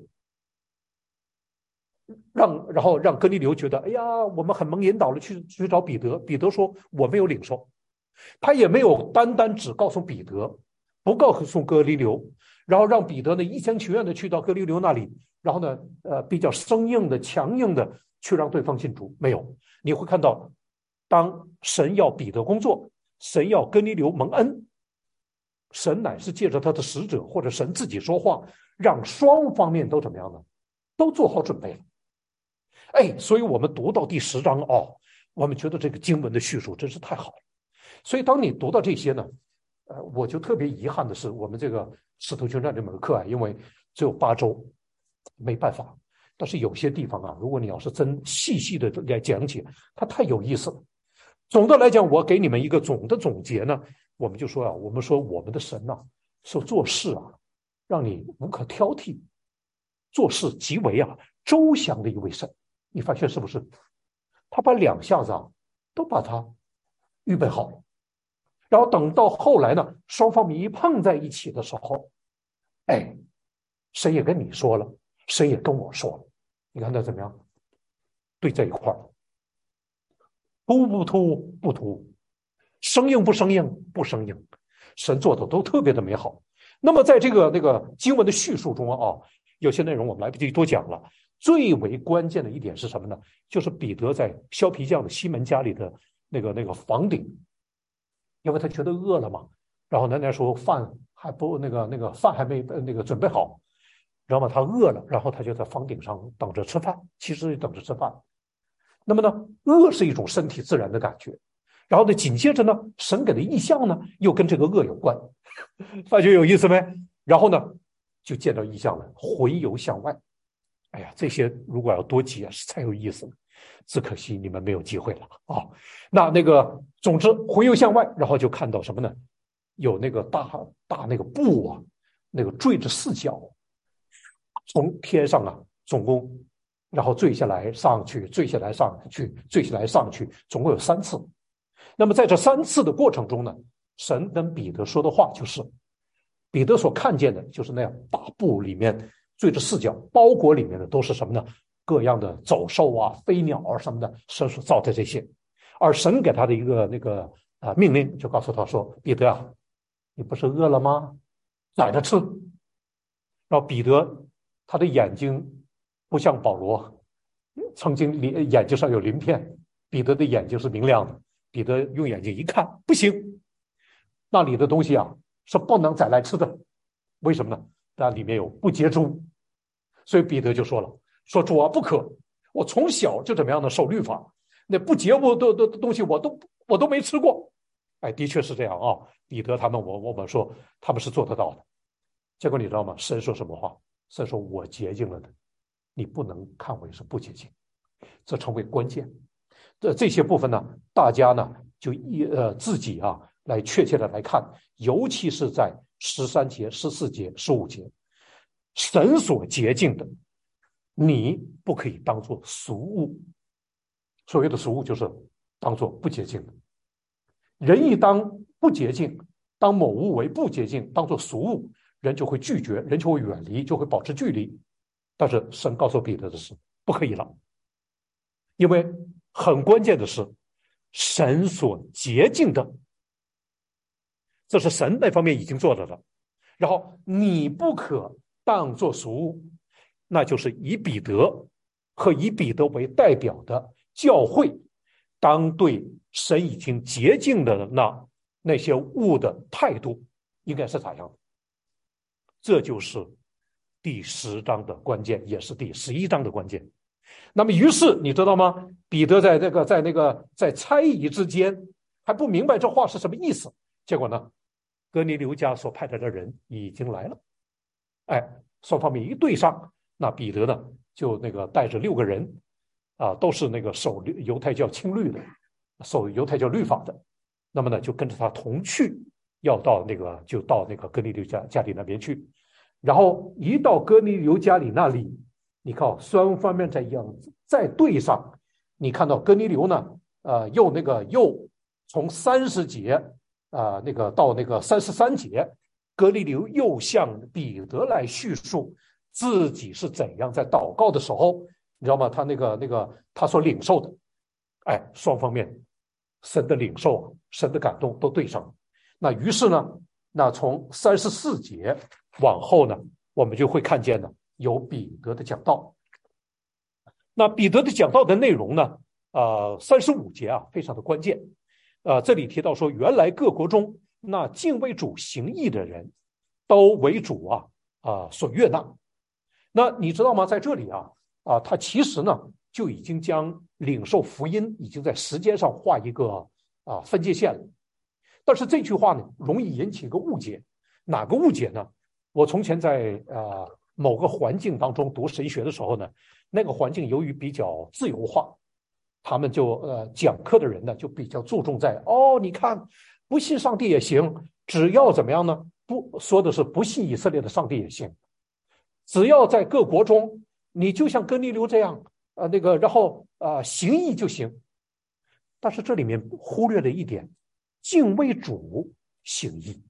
A: 然后让哥尼流觉得，哎呀，我们很蒙引导了去找彼得。彼得说我没有领受，他也没有单单只告诉彼得，不告诉哥尼流，然后让彼得呢一厢情愿的去到哥尼流那里，然后呢，比较生硬的、强硬的去让对方信主。没有，你会看到，当神要彼得工作，神要哥尼流蒙恩，神乃是借着他的使者或者神自己说话，让双方面都怎么样呢？都做好准备了。哎，所以我们读到第10章哦，我们觉得这个经文的叙述真是太好了。所以当你读到这些呢，我就特别遗憾的是，我们这个使徒行传这门课啊，因为只有8周，没办法。但是有些地方啊，如果你要是真细的来讲解，它太有意思了。总的来讲，我给你们一个总的总结呢，我们就说啊，我们说我们的神呐，是做事啊，让你无可挑剔，做事极为周详的一位神。你发现是不是？他把2下子都把它预备好了，然后等到后来呢，双方面一碰在一起的时候，哎，谁也跟你说了，谁也跟我说了，你看他怎么样？对这一块突不突不突，生硬不生硬不生硬，神做的都特别的美好。那么在这个那个经文的叙述中有些内容我们来不及多讲了。最为关键的一点是什么呢？就是彼得在削皮匠的西门家里的那个房顶，因为他觉得饿了嘛，然后那时候饭还不饭还没准备好，然后嘛他饿了，然后他就在房顶上等着吃饭，其实等着吃饭。那么呢，饿是一种身体自然的感觉，然后呢，紧接着呢，神给的意象呢又跟这个饿有关，发觉有意思没？然后呢，就见到意象了，魂游向外。哎呀，这些如果要多解释才有意思呢，只可惜你们没有机会了那个，总之魂游向外，然后就看到什么呢？有那个大那个布那个坠着4角，从天上总共然后坠下来上去，坠下来上去，坠下来上去，总共有3次。那么在这3次的过程中呢，神跟彼得说的话就是，彼得所看见的就是那样大布里面坠着4角，包裹里面的都是什么呢？各样的走兽飞鸟什么的，神所造的这些。而神给他的一个命令，就告诉他说：“彼得你不是饿了吗？宰着吃。”然后彼得他的眼睛不像保罗曾经眼睛上有鳞片，彼得的眼睛是明亮的，彼得用眼睛一看，不行，那里的东西啊是不能再来吃的。为什么呢？那里面有不洁之物。所以彼得就说了，说主啊，不可，我从小就怎么样的守律法，那不洁物的东西我都没吃过。哎，的确是这样啊。彼得他们，我们说他们是做得到的。结果你知道吗？神说什么话？神说我洁净了的，你不能看为是不洁净，这成为关键。这些部分呢，大家呢就自己啊来确切的来看，尤其是在13节、14节、15节，神所洁净的，你不可以当作俗物。所谓的俗物就是当作不洁净的。人一当不洁净，当某物为不洁净，当作俗物，人就会拒绝，人就会远离，就会保持距离。但是神告诉彼得的是不可以了，因为很关键的是神所洁净的，这是神那方面已经做了的。然后你不可当作俗物，那就是以彼得和以彼得为代表的教会，当对神已经洁净的那些物的态度应该是咋样的。这就是第10章的关键，也是第11章的关键。那么于是你知道吗？彼得在猜疑之间还不明白这话是什么意思。结果呢，哥尼流家所派来的人已经来了。哎，双方面一对上，那彼得呢就带着6个人啊，都是守犹太教清律的，守犹太教律法的。那么呢，就跟着他同去，要到就到哥尼流家里那边去。然后一到哥尼流家里那里，你看双方面再对上，你看到哥尼流呢，又从30节到33节，哥尼流又向彼得来叙述自己是怎样在祷告的时候，你知道吗？他所领受的，哎，双方面神的领受、神的感动都对上了。那于是呢，那从34节往后呢，我们就会看见呢有彼得的讲道。那彼得的讲道的内容呢，35节啊非常的关键。这里提到说，原来各国中那敬畏主行义的人，都为主所悦纳。那你知道吗？在这里他其实呢就已经将领受福音已经在时间上画一个分界线了。但是这句话呢容易引起一个误解。哪个误解呢？我从前在某个环境当中读神学的时候呢，那个环境由于比较自由化，他们就讲课的人呢就比较注重在你看不信上帝也行，只要怎么样呢？不说的是不信以色列的上帝也行，只要在各国中你就像哥尼流这样然后行义就行。但是这里面忽略了一点，敬畏主行义，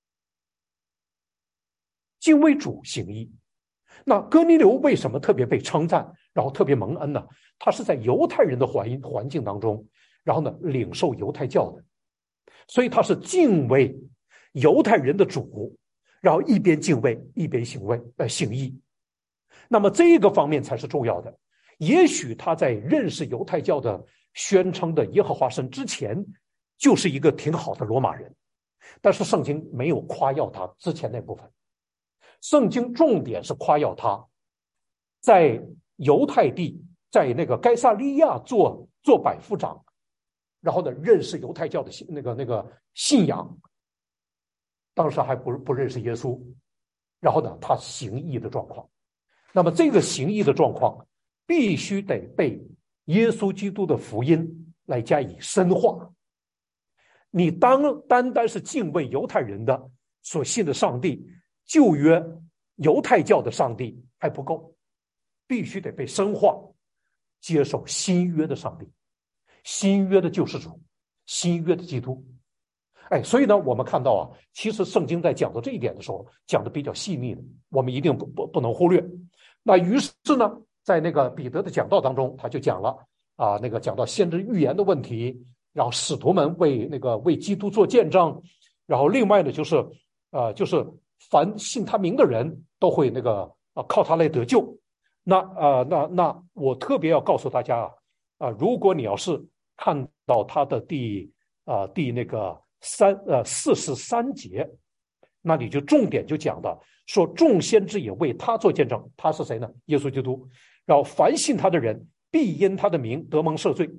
A: 敬畏主行义。那哥尼流为什么特别被称赞，然后特别蒙恩呢？他是在犹太人的环境当中，然后呢领受犹太教的，所以他是敬畏犹太人的主，然后一边敬畏一边行义。那么这个方面才是重要的。也许他在认识犹太教的宣称的耶和华神之前，就是一个挺好的罗马人，但是圣经没有夸耀他之前那部分。圣经重点是夸耀他在犹太地，在该撒利亚做百夫长，然后呢认识犹太教的信仰，当时还不认识耶稣，然后呢他行义的状况。那么这个行义的状况必须得被耶稣基督的福音来加以深化。你单是敬畏犹太人的所信的上帝，旧约犹太教的上帝还不够，必须得被深化，接受新约的上帝，新约的救世主，新约的基督。所以呢我们看到其实圣经在讲到这一点的时候讲的比较细腻的，我们一定不能忽略。那于是呢在彼得的讲道当中，他就讲了讲到先知预言的问题，然后使徒们为基督做见证，然后另外呢就是凡信他名的人都会靠他来得救。 那我特别要告诉大家如果你要是看到他的第那个43节，那你就重点就讲的说，众先知也为他做见证。他是谁呢？耶稣基督。然后凡信他的人必因他的名得蒙赦罪。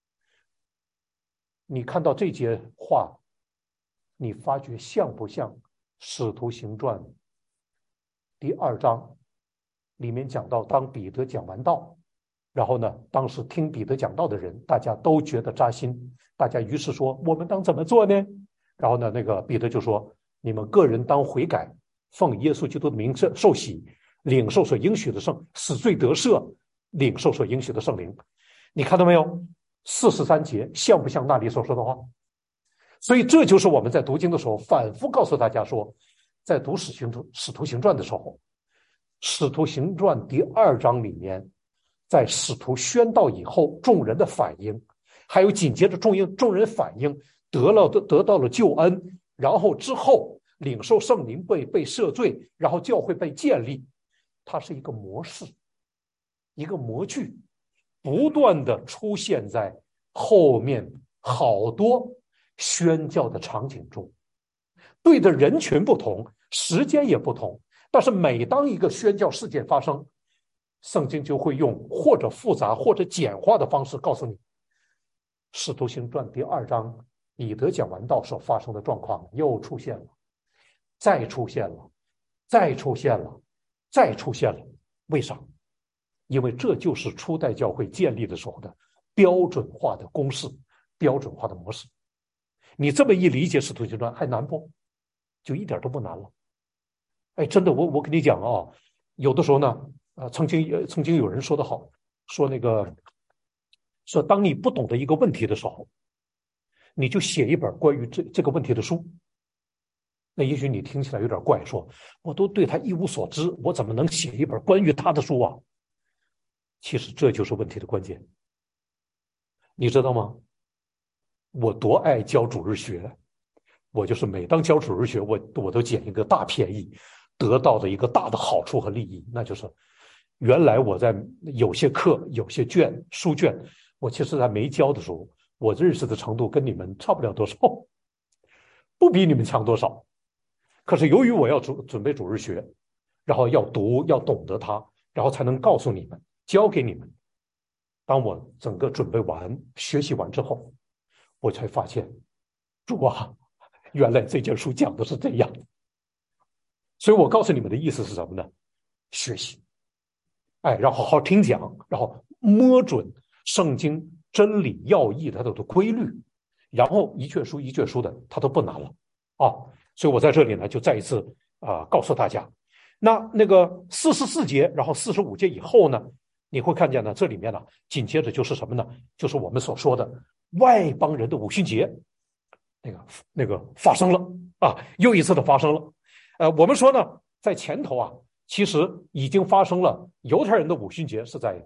A: 你看到这节话，你发觉像不像使徒行传第2章里面讲到，当彼得讲完道，然后呢，当时听彼得讲道的人，大家都觉得扎心，大家于是说，我们当怎么做呢？然后呢，那个彼得就说，你们个人当悔改，奉耶稣基督的名受洗，领受所应许的圣，死罪得赦，领受所应许的圣灵。你看到没有？43节像不像那里所说的话？所以这就是我们在读经的时候反复告诉大家说，在读使徒行传的时候，使徒行传第2章里面，在使徒宣道以后众人的反应，还有紧接着众人反应得到了救恩，然后之后领受圣灵被赦罪，然后教会被建立，它是一个模式，一个模具，不断的出现在后面好多宣教的场景中。对的人群不同，时间也不同，但是每当一个宣教事件发生，圣经就会用或者复杂或者简化的方式告诉你，使徒行传第2章彼得讲完道所发生的状况又出现了，再出现了，再出现了，再出现了。为啥？因为这就是初代教会建立的时候的标准化的公式，标准化的模式。你这么一理解使徒行传还难不？就一点都不难了。哎，真的，我跟你讲啊，有的时候呢，曾经有人说得好，说当你不懂得一个问题的时候，你就写一本关于这个问题的书。那也许你听起来有点怪，说我都对他一无所知，我怎么能写一本关于他的书啊？其实这就是问题的关键，你知道吗？我多爱教主日学，我就是每当教主日学，我都捡一个大便宜，得到的一个大的好处和利益，那就是原来我在有些课、有些书卷，我其实在没教的时候，我认识的程度跟你们差不了多少，不比你们强多少。可是由于我要准备主日学，然后要读，要懂得它，然后才能告诉你们，教给你们。当我整个准备完、学习完之后，我才发现，主啊，原来这件书讲的是这样。所以我告诉你们的意思是什么呢？学习，然后好好听讲，然后摸准圣经真理要义它的规律，然后一卷书一卷书的，它都不难了啊。所以我在这里呢，就再一次告诉大家，那个44节，然后45节以后呢，你会看见呢，这里面呢，紧接着就是什么呢？就是我们所说的外邦人的五旬节，那个发生了啊，又一次的发生了。我们说呢，在前头啊，其实已经发生了犹太人的五旬节是在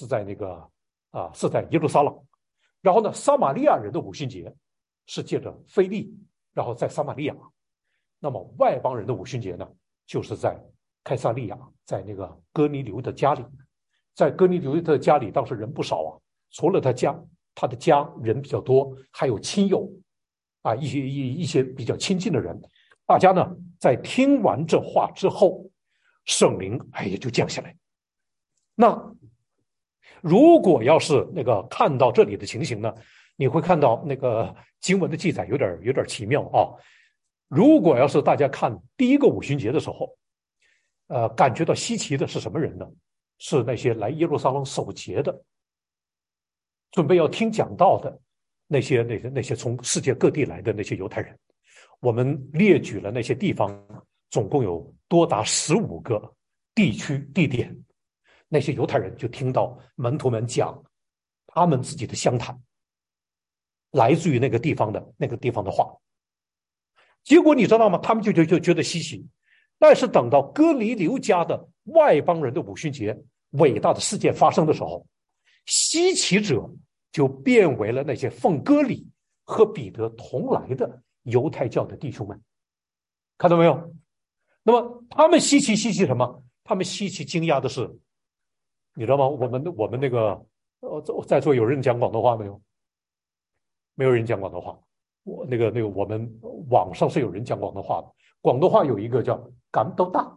A: 耶路撒冷，然后呢，撒玛利亚人的五旬节是借着腓利，然后在撒玛利亚。那么外邦人的五旬节呢，就是在开撒利亚，在那个哥尼流的家里。在哥尼流的家里当时人不少啊，除了他的家人比较多，还有亲友啊，一些比较亲近的人。大家呢在听完这话之后，圣灵也就降下来。那如果要是那个看到这里的情形呢，你会看到那个经文的记载有点奇妙啊。如果要是大家看第一个五旬节的时候，感觉到稀奇的是什么人呢？是那些来耶路撒冷守节的，准备要听讲道的那些从世界各地来的那些犹太人。我们列举了那些地方，总共有多达15个地区地点。那些犹太人就听到门徒们讲他们自己的乡谈，来自于那个地方的话。结果你知道吗？他们就觉得稀奇。但是等到哥尼流家的外邦人的五旬节伟大的事件发生的时候，稀奇者就变为了那些奉割礼和彼得同来的犹太教的弟兄们。看到没有？那么他们稀奇什么？他们稀奇惊讶的是， 你知道吗？我们那个在座有人讲广东话没有？没有人讲广东话。我们网上是有人讲广东话的。广东话有一个叫“感都大”，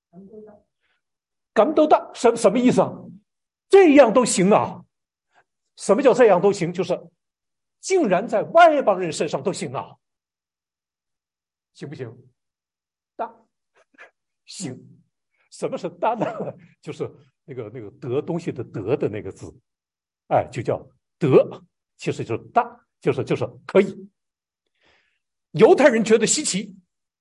A: 感都大什么意思啊？这样都行啊？什么叫这样都行？就是竟然在外邦人身上都行啊？行不行？大行。什么是大呢？就是那个得东西的得的那个字，哎，就叫得，其实就是大，就是可以。犹太人觉得稀奇，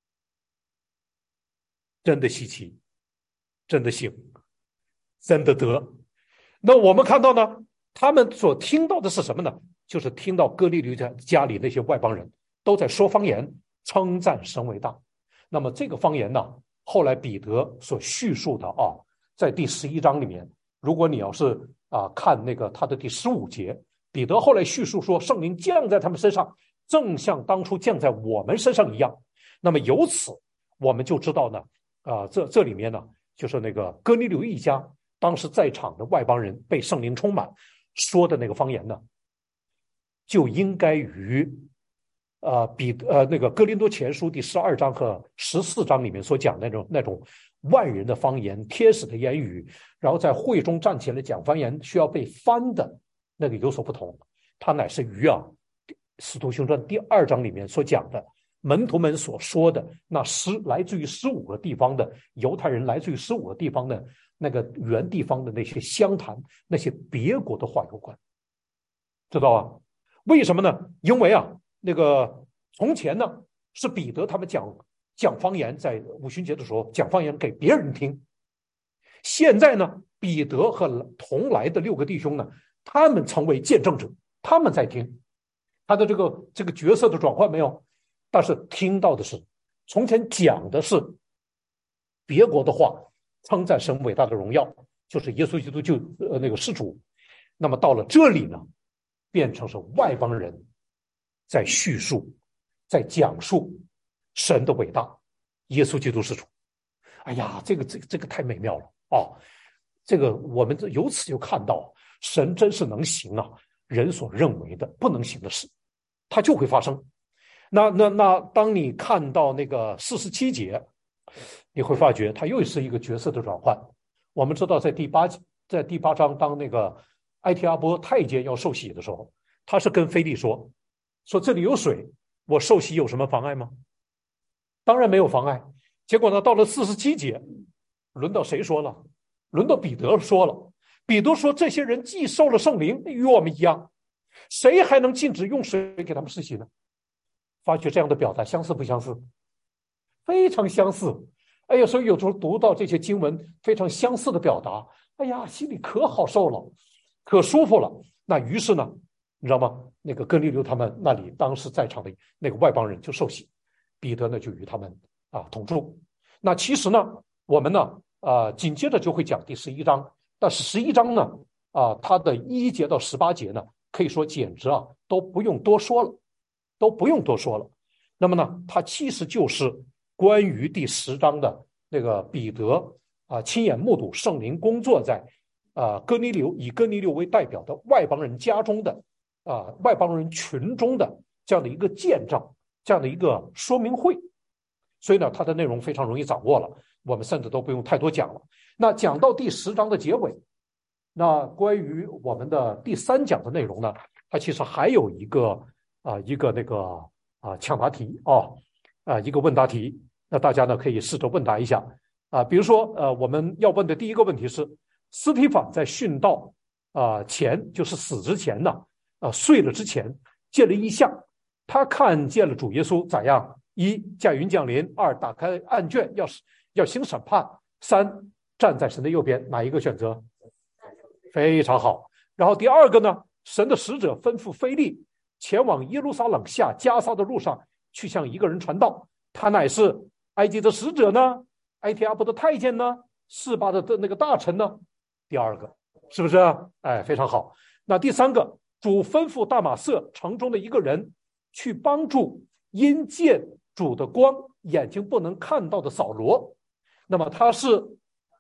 A: 真的稀奇，真的行，真的得。那我们看到呢，他们所听到的是什么呢？就是听到哥尼流家里那些外邦人都在说方言，称赞神伟大。那么这个方言呢，后来彼得所叙述的啊，在第11章里面，如果你要是看那个他的第15节，彼得后来叙述说，圣灵降在他们身上，正像当初降在我们身上一样。那么由此我们就知道呢，这里面呢，就是那个哥尼流一家当时在场的外邦人被圣灵充满说的那个方言呢，就应该与那个哥林多前书第12章和14章里面所讲的那种万人的方言、天使的言语，然后在会中站起来讲方言需要被翻的那个有所不同。它乃是与使徒行传第2章里面所讲的门徒们所说的那来自于15个地方的犹太人，来自于15个地方的那个原地方的那些乡谈、那些别国的话有关，知道吧？为什么呢？因为那个从前呢是彼得他们讲方言，在五旬节的时候讲方言给别人听。现在呢，彼得和同来的6个弟兄呢，他们成为见证者，他们在听。他的这个角色的转换没有，但是听到的是从前讲的是别国的话，称赞神伟大的荣耀，就是耶稣基督那个施主。那么到了这里呢，变成是外邦人在叙述，在讲述神的伟大，耶稣基督是主。哎呀，这个太美妙了啊！这个我们由此就看到，神真是能行啊，人所认为的不能行的事，它就会发生。那当你看到那个47节，你会发觉它又是一个角色的转换。我们知道在第八章，当那个埃提阿波太监要受洗的时候，他是跟腓力说这里有水，我受洗有什么妨碍吗？当然没有妨碍。结果呢，到了47节，轮到谁说了？轮到彼得说了。彼得说，这些人既受了圣灵，与我们一样，谁还能禁止用水给他们施洗呢？发觉这样的表达相似不相似？非常相似。哎呀，所以有时候读到这些经文非常相似的表达，哎呀，心里可好受了，可舒服了。那于是呢，你知道吗？那个哥尼流他们那里当时在场的那个外邦人就受洗，彼得呢就与他们同住。那其实呢，我们呢紧接着就会讲第11章，但是11章呢它的1节到18节呢，可以说简直都不用多说了，都不用多说了。那么呢，它其实就是关于第10章的那个彼得亲眼目睹圣灵工作在以哥尼流为代表的外邦人家中的外邦人群中的这样的一个见证，这样的一个说明会。所以呢，它的内容非常容易掌握了，我们甚至都不用太多讲了。那讲到第10章的结尾，那关于我们的第3讲的内容呢，它其实还有一个那个抢答题一个问答题。那大家呢可以试着问答一下比如说我们要问的第一个问题是，司提反在殉道前，就是死之前呢睡了之前见了异象，他看见了主耶稣咋样？1驾云降临，2打开案卷要行审判，3站在神的右边，哪一个选择？非常好。然后第2个呢，神的使者吩咐腓力前往耶路撒冷下加撒的路上去向一个人传道，他乃是埃及的使者呢，埃提阿波的太监呢，示巴的那个大臣呢？第2个，是不是？哎，非常好。那第3个，主吩咐大马色城中的一个人去帮助因见主的光眼睛不能看到的扫罗，那么他是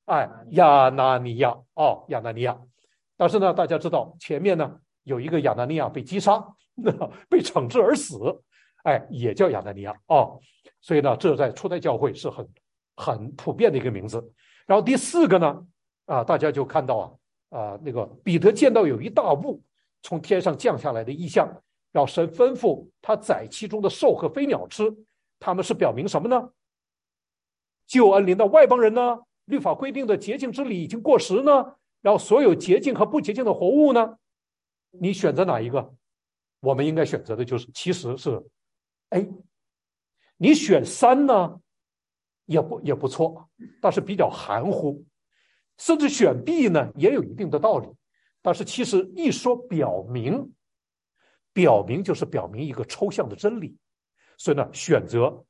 A: 亚拿尼亚亚拿尼亚。但是呢，大家知道前面呢有一个亚拿尼亚被击杀，被惩治而死，也叫亚拿尼亚所以呢，这在初代教会是很普遍的一个名字。然后第4个呢，大家就看到那个彼得见到有一大雾从天上降下来的异象，然后神吩咐他宰其中的兽和飞鸟吃，他们是表明什么呢？救恩临到外邦人呢？律法规定的洁净之礼已经过时呢？然后所有洁净和不洁净的活物呢？你选择哪一个？我们应该选择的其实是 A。你选3呢，也不错，但是比较含糊。甚至选 B 呢，也有一定的道理。但是其实一说表明就是表明一个抽象的真理，所以呢，选择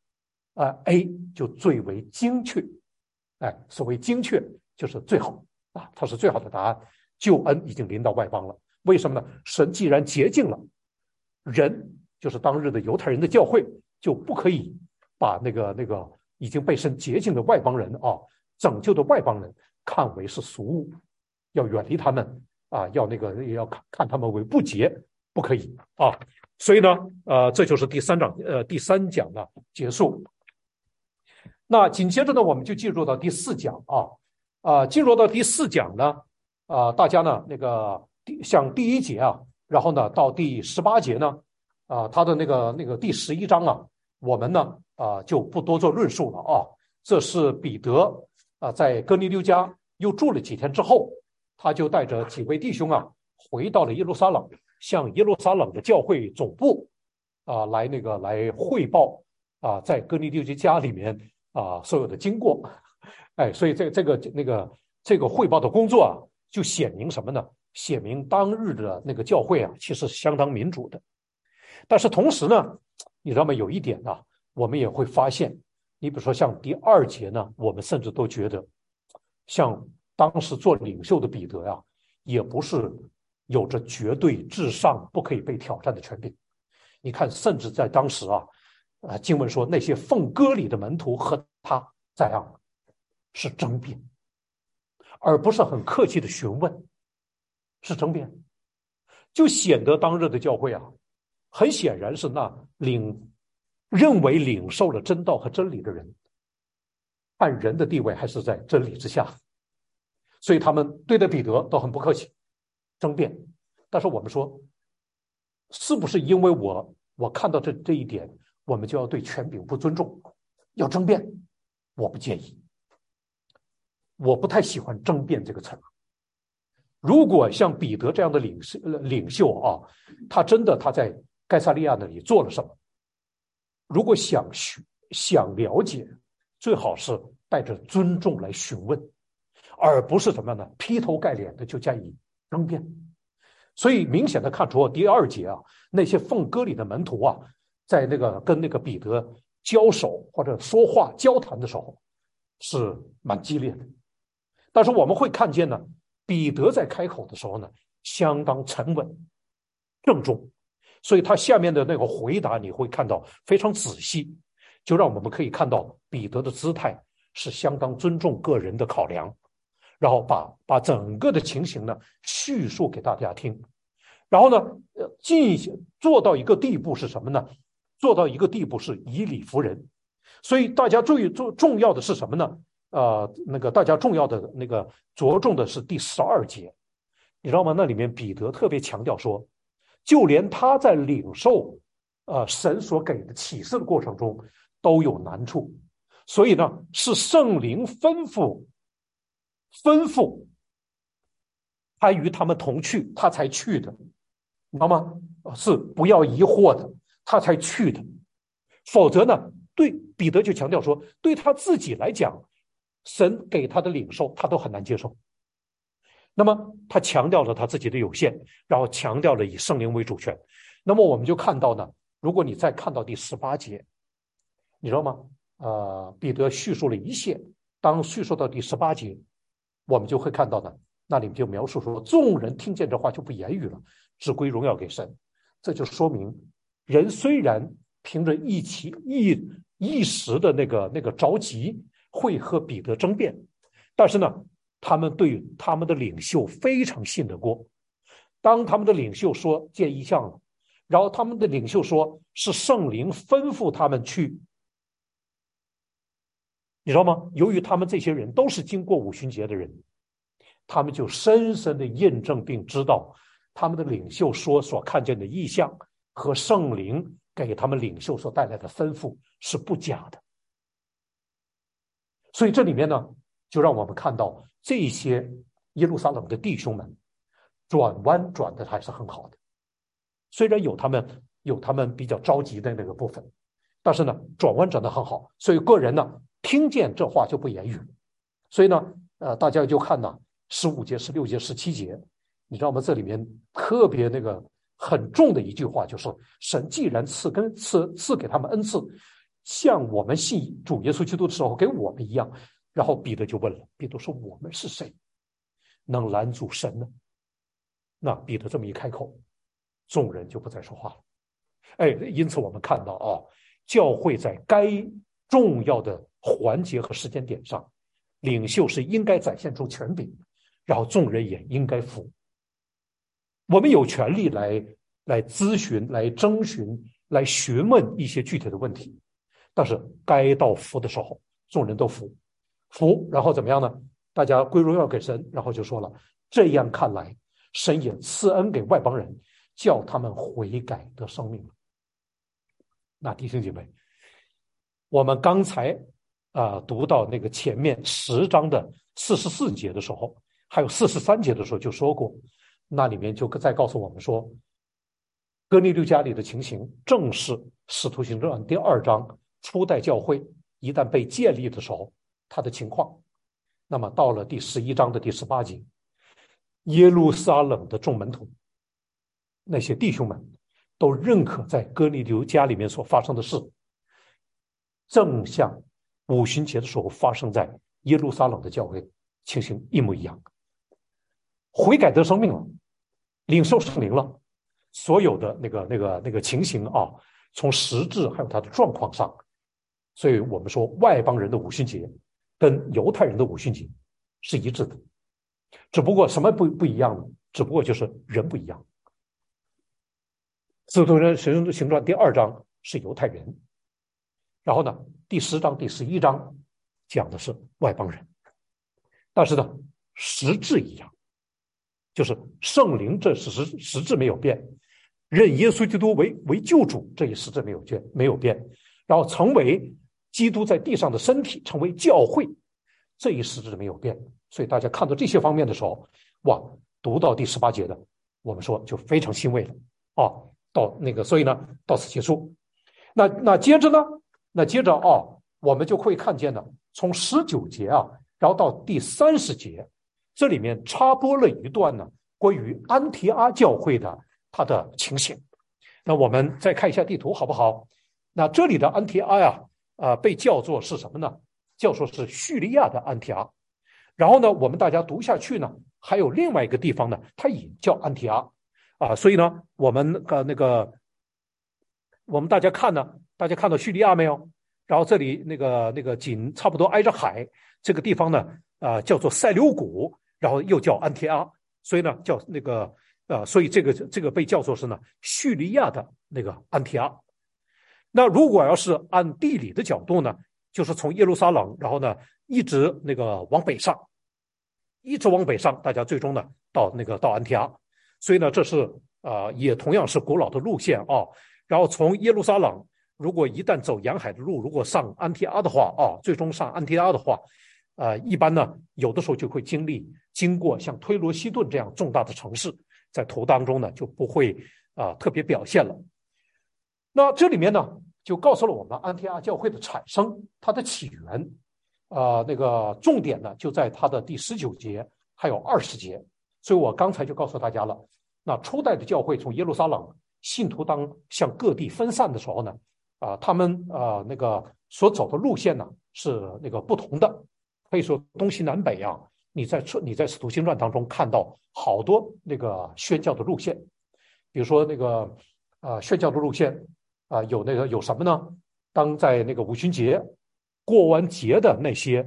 A: A 就最为精确。所谓精确就是最好它是最好的答案。救恩已经临到外邦了，为什么呢？神既然洁净了人，就是当日的犹太人的教会，就不可以把那个已经被神洁净的外邦人拯救的外邦人看为是俗物，要远离他们要看他们为不洁，不可以所以呢，这就是第3讲的结束。那紧接着呢，我们就进入到第4讲进入到第4讲呢，大家呢像第1节然后呢到第18节呢，他的那个第11章我们呢就不多做论述了这是彼得在哥尼流家又住了几天之后，他就带着几位弟兄回到了耶路撒冷，向耶路撒冷的教会总部来汇报在哥尼流家里面所有的经过。所以这个汇报的工作就显明什么呢？显明当日的那个教会其实是相当民主的。但是同时呢，你知道吗？有一点我们也会发现，你比如说像第2节呢，我们甚至都觉得，像当时做领袖的彼得也不是有着绝对至上、不可以被挑战的权柄。你看，甚至在当时经文说那些奉割礼的门徒和他怎样是争辩，而不是很客气的询问，是争辩，就显得当日的教会很显然是认为领受了真道和真理的人，按人的地位还是在真理之下，所以他们对待彼得都很不客气，争辩。但是我们说，是不是因为我看到这一点，我们就要对权柄不尊重，要争辩？我不介意，我不太喜欢争辩这个词儿。如果像彼得这样的领袖他真的他在该撒利亚那里做了什么，如果想了解，最好是带着尊重来询问，而不是什么呢？劈头盖脸的就加以争辩。所以明显的看出第2节那些奉割礼的门徒在跟那个彼得交手或者说话交谈的时候是蛮激烈的。但是我们会看见呢，彼得在开口的时候呢，相当沉稳郑重，所以他下面的那个回答你会看到非常仔细，就让我们可以看到彼得的姿态是相当尊重个人的考量，然后把整个的情形呢叙述给大家听，然后呢做到一个地步是什么呢？做到一个地步是以理服人。所以大家重要的是什么呢？大家重要的着重的是第12节，你知道吗？那里面彼得特别强调说，就连他在领受神所给的启示的过程中都有难处，所以呢是圣灵吩咐他与他们同去，他才去的，你知道吗？是不要疑惑的，他才去的。否则呢，对彼得就强调说，对他自己来讲，神给他的领受他都很难接受。那么他强调了他自己的有限，然后强调了以圣灵为主权。那么我们就看到呢，如果你再看到第18节，你知道吗？彼得叙述了一切，当叙述到第18节，我们就会看到呢，那里面就描述说，众人听见这话就不言语了，只归荣耀给神。这就说明，人虽然凭着一时的那个着急会和彼得争辩， 但是呢，他们对他们的领袖非常信得过。当他们的领袖说见异象了，然后他们的领袖说是圣灵吩咐他们去，你知道吗？由于他们这些人都是经过五旬节的人，他们就深深的印证并知道他们的领袖所看见的异象和圣灵给他们领袖所带来的吩咐是不假的。所以这里面呢，就让我们看到这些耶路撒冷的弟兄们转弯转的还是很好的，虽然有他们比较着急的那个部分，但是呢，转弯转的很好。所以个人呢，听见这话就不言语。所以呢，大家就看呢，15节、16节、17节，你知道吗？这里面特别那个很重的一句话，就是神既然赐给他们恩赐，像我们信主耶稣基督的时候给我们一样。然后彼得就问了，彼得说：“我们是谁，能拦阻神呢？”那彼得这么一开口，众人就不再说话了。哎，因此我们看到啊，教会在该重要的环节和时间点上，领袖是应该展现出权柄，然后众人也应该服。我们有权利来咨询、来征询、来询问一些具体的问题，但是该到服的时候，众人都服，然后怎么样呢？大家归荣耀给神，然后就说了，这样看来，神也赐恩给外邦人，叫他们悔改得生命。那弟兄姐妹，我们刚才读到那个前面10章的44节的时候，还有43节的时候就说过，那里面就再告诉我们说，哥尼流家里的情形正是使徒行传第2章初代教会一旦被建立的时候他的情况。那么到了第11章的第18节，耶路撒冷的众门徒那些弟兄们都认可在哥尼流家里面所发生的事，正像五旬节的时候发生在耶路撒冷的教会情形一模一样。悔改得生命了，领受圣灵了，所有的那个情形啊，从实质还有它的状况上，所以我们说外邦人的五旬节跟犹太人的五旬节是一致的，只不过什么不一样呢？只不过就是人不一样。使徒行传第2章是犹太人，然后呢，第10章、第11章讲的是外邦人，但是呢，实质一样，就是圣灵这实质没有变，认耶稣基督为救主这一实质没有变，然后成为基督在地上的身体，成为教会，这一实质没有变。所以大家看到这些方面的时候，哇，读到第18节的，我们说就非常欣慰了啊。到那个，所以呢，到此结束。那接着呢，我们就会看见呢，从19节啊，然后到第30节，这里面插播了一段呢关于安提阿教会的它的情形。那我们再看一下地图好不好？那这里的安提阿呀，被叫做是什么呢？叫做是叙利亚的安提阿。然后呢，我们大家读下去呢，还有另外一个地方呢，它也叫安提阿。所以呢，我们大家看呢，大家看到叙利亚没有？然后这里那个紧差不多挨着海，这个地方呢，叫做塞琉古，然后又叫安提阿，所以呢叫那个所以这个被叫做是呢叙利亚的那个安提阿。那如果要是按地理的角度呢，就是从耶路撒冷，然后呢一直那个往北上，大家最终呢到安提阿。所以呢，这是也同样是古老的路线啊。然后从耶路撒冷，如果一旦走沿海的路，如果上安提阿的话啊，最终上安提阿的话，一般呢有的时候就会经过像推罗西顿这样重大的城市，在图当中呢就不会特别表现了。那这里面呢就告诉了我们安提阿教会的产生，它的起源，那个重点呢就在它的第19节还有20节。所以我刚才就告诉大家了，那初代的教会从耶路撒冷信徒当向各地分散的时候呢，他们那个所走的路线呢是那个不同的，可以说东西南北啊，你在使徒行传当中看到好多那个宣教的路线，比如说那个宣教的路线有什么呢？当在那个五旬节过完节的那些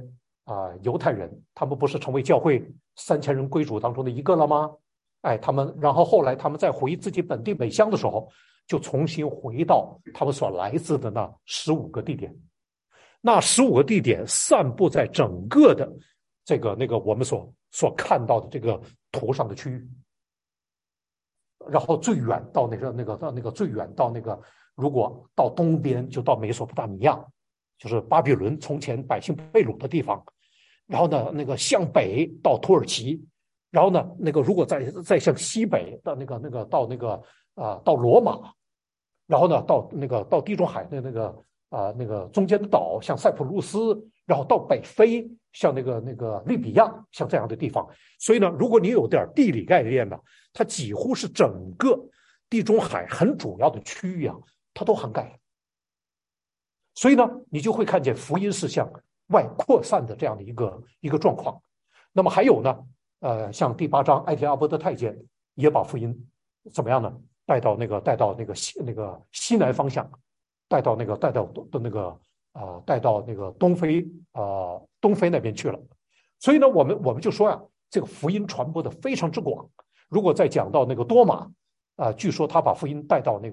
A: 犹太人，他们不是成为教会3000人归主当中的一个了吗？然后后来他们再回自己本地本乡的时候，就重新回到他们所来自的那15个地点。那15个地点散布在整个的我们所看到的这个图上的区域，然后最远到最远到如果到东边就到美索不达米亚，就是巴比伦从前百姓被掳的地方。然后呢，向北到土耳其，然后呢，如果再向西北到到罗马，然后呢到地中海的中间的岛，像塞浦路斯，然后到北非，像利比亚，像这样的地方。所以呢，如果你有点地理概念呢，它几乎是整个地中海很主要的区域啊，它都涵盖了。所以呢，你就会看见福音是向外扩散的这样的一个状况。那么还有呢，像第8章，埃提阿波的太监也把福音怎么样呢？带到西南方向，带到东非那边去了。所以呢，我们就说呀，这个福音传播的非常之广。如果再讲到多马，据说他把福音带到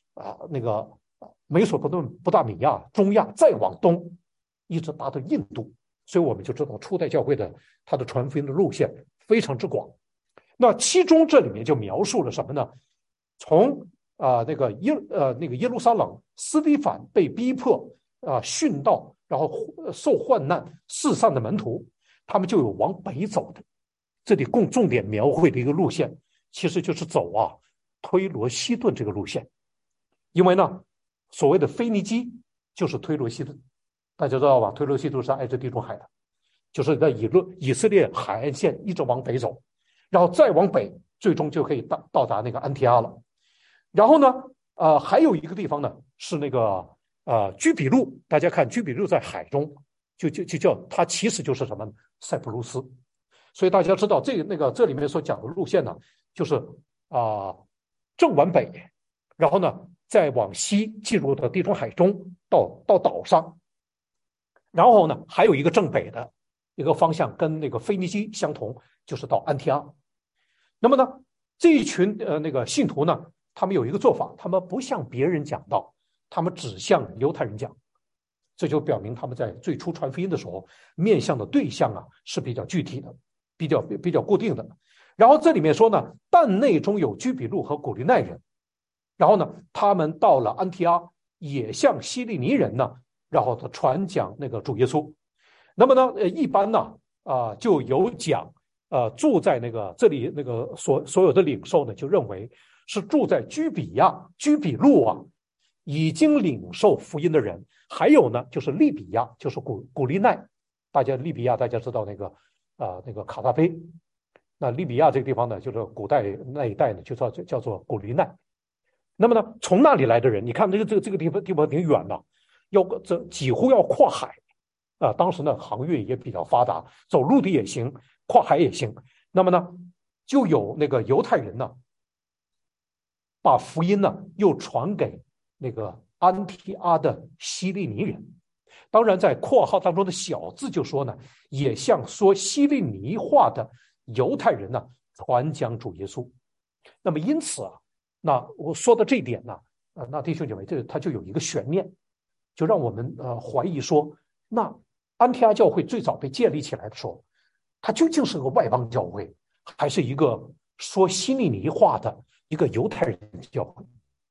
A: 美索不达米亚、中亚，再往东，一直达到印度。所以我们就知道初代教会的它的传福音的路线非常之广。那其中这里面就描述了什么呢？从耶路撒冷斯蒂凡被逼迫殉道，然后受患难四散的门徒，他们就有往北走的。这里重点描绘的一个路线，其实就是走推罗西顿这个路线。因为呢，所谓的腓尼基就是推罗西顿，大家知道吧？推罗西顿是挨着地中海的，就是在以色列海岸线一直往北走，然后再往北，最终就可以到达安提阿了。然后呢，还有一个地方呢是居比路，大家看居比路在海中，就叫它其实就是什么呢？塞浦路斯。所以大家知道这里面所讲的路线呢，就是正往北，然后呢再往西进入到地中海中，到岛上。然后呢还有一个正北的一个方向跟腓尼基相同，就是到安提阿。那么呢这一群信徒呢，他们有一个做法，他们不向别人讲道，他们只向犹太人讲。这就表明他们在最初传福音的时候，面向的对象是比较具体的，比较固定的。然后这里面说呢，但内中有居比路和古利奈人，然后呢他们到了安提阿，也向希利尼人呢，然后他传讲主耶稣。那么呢一般呢就有讲住在这里所有的领袖呢，就认为是住在居比路已经领受福音的人。还有呢就是利比亚，就是古利奈。利比亚大家知道卡达菲，那利比亚这个地方呢，就是古代那一带呢就叫做古利奈。那么呢从那里来的人，你看这个地方挺远的，这几乎要跨海当时呢航运也比较发达，走陆地也行，跨海也行。那么呢就有犹太人呢把福音呢又传给安提阿的希利尼人。当然在括号当中的小字就说呢，也向说希利尼话的犹太人呢传讲主耶稣。那么因此那我说到这一点呢那弟兄姐妹，他就有一个悬念，就让我们怀疑说，那安提阿教会最早被建立起来的时候，它究竟是个外邦教会，还是一个说希利尼话的一个犹太人教会？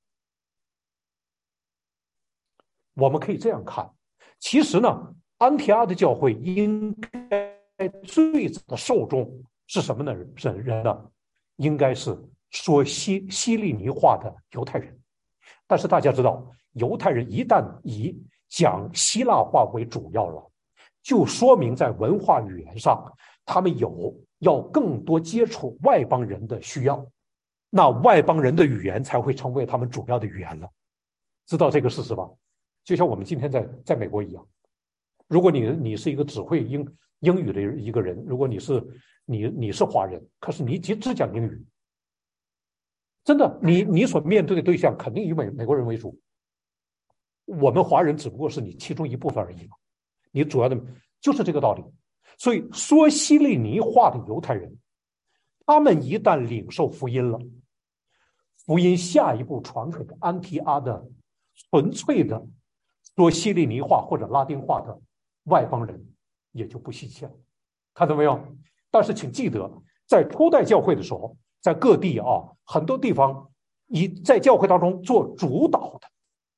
A: 我们可以这样看，其实呢安提阿的教会应该最早的受众是什么呢？人呢应该是说希利尼话的犹太人。但是大家知道，犹太人一旦以讲希腊话为主要了，就说明在文化语言上他们有要更多接触外邦人的需要，那外邦人的语言才会成为他们主要的语言了。知道这个事实吧？就像我们今天在美国一样，如果你是一个只会英语的一个人，如果你是华人，可是你只讲英语，真的你所面对的对象肯定以美国人为主。我们华人只不过是你其中一部分而已嘛，你主要的就是这个道理。 所以说希利尼话的犹太人，他们一旦领受福音了，福音下一步传给安提阿的纯粹的说希利尼话或者拉丁话的外邦人，也就不稀奇了。看到没有？但是请记得，在初代教会的时候，在各地很多地方在教会当中做主导的，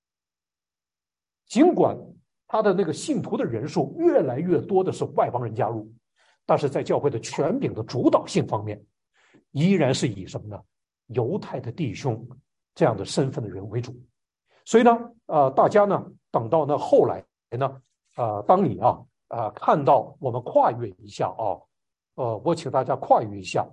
A: 尽管他的那个信徒的人数越来越多的是外邦人加入，但是在教会的权柄的主导性方面，依然是以什么呢？犹太的弟兄这样的身份的人为主。所以呢，大家呢，等到呢后来呢，当你看到我们跨越一下我请大家跨越一下，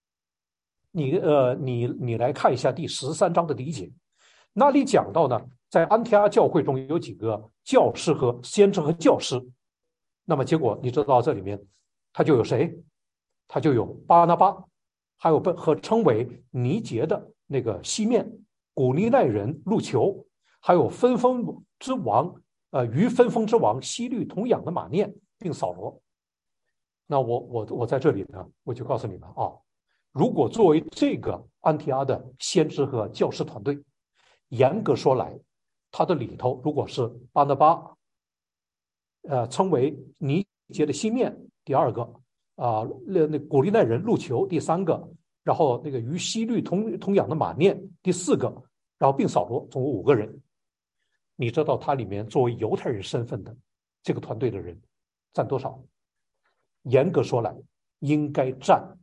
A: 你来看一下第13章的第1节，那里讲到呢，在安提阿教会中有几个教师和先知和教师，那么结果你知道这里面他就有谁？他就有巴拿巴，还有和称为尼结的那个西面，古利奈人路求，还有分封之王与分封之王希律同养的马念，并扫罗。那我在这里呢，我就告诉你们如果作为这个安提阿的先知和教师团队，严格说来，他的里头如果是巴拿巴，称为尼结的西面，第2个那古利奈人路求，第3个，然后那个与希律同养的马念，第4个，然后并扫罗，总共5个人。你知道他里面作为犹太人身份的这个团队的人占多少？严格说来，应该占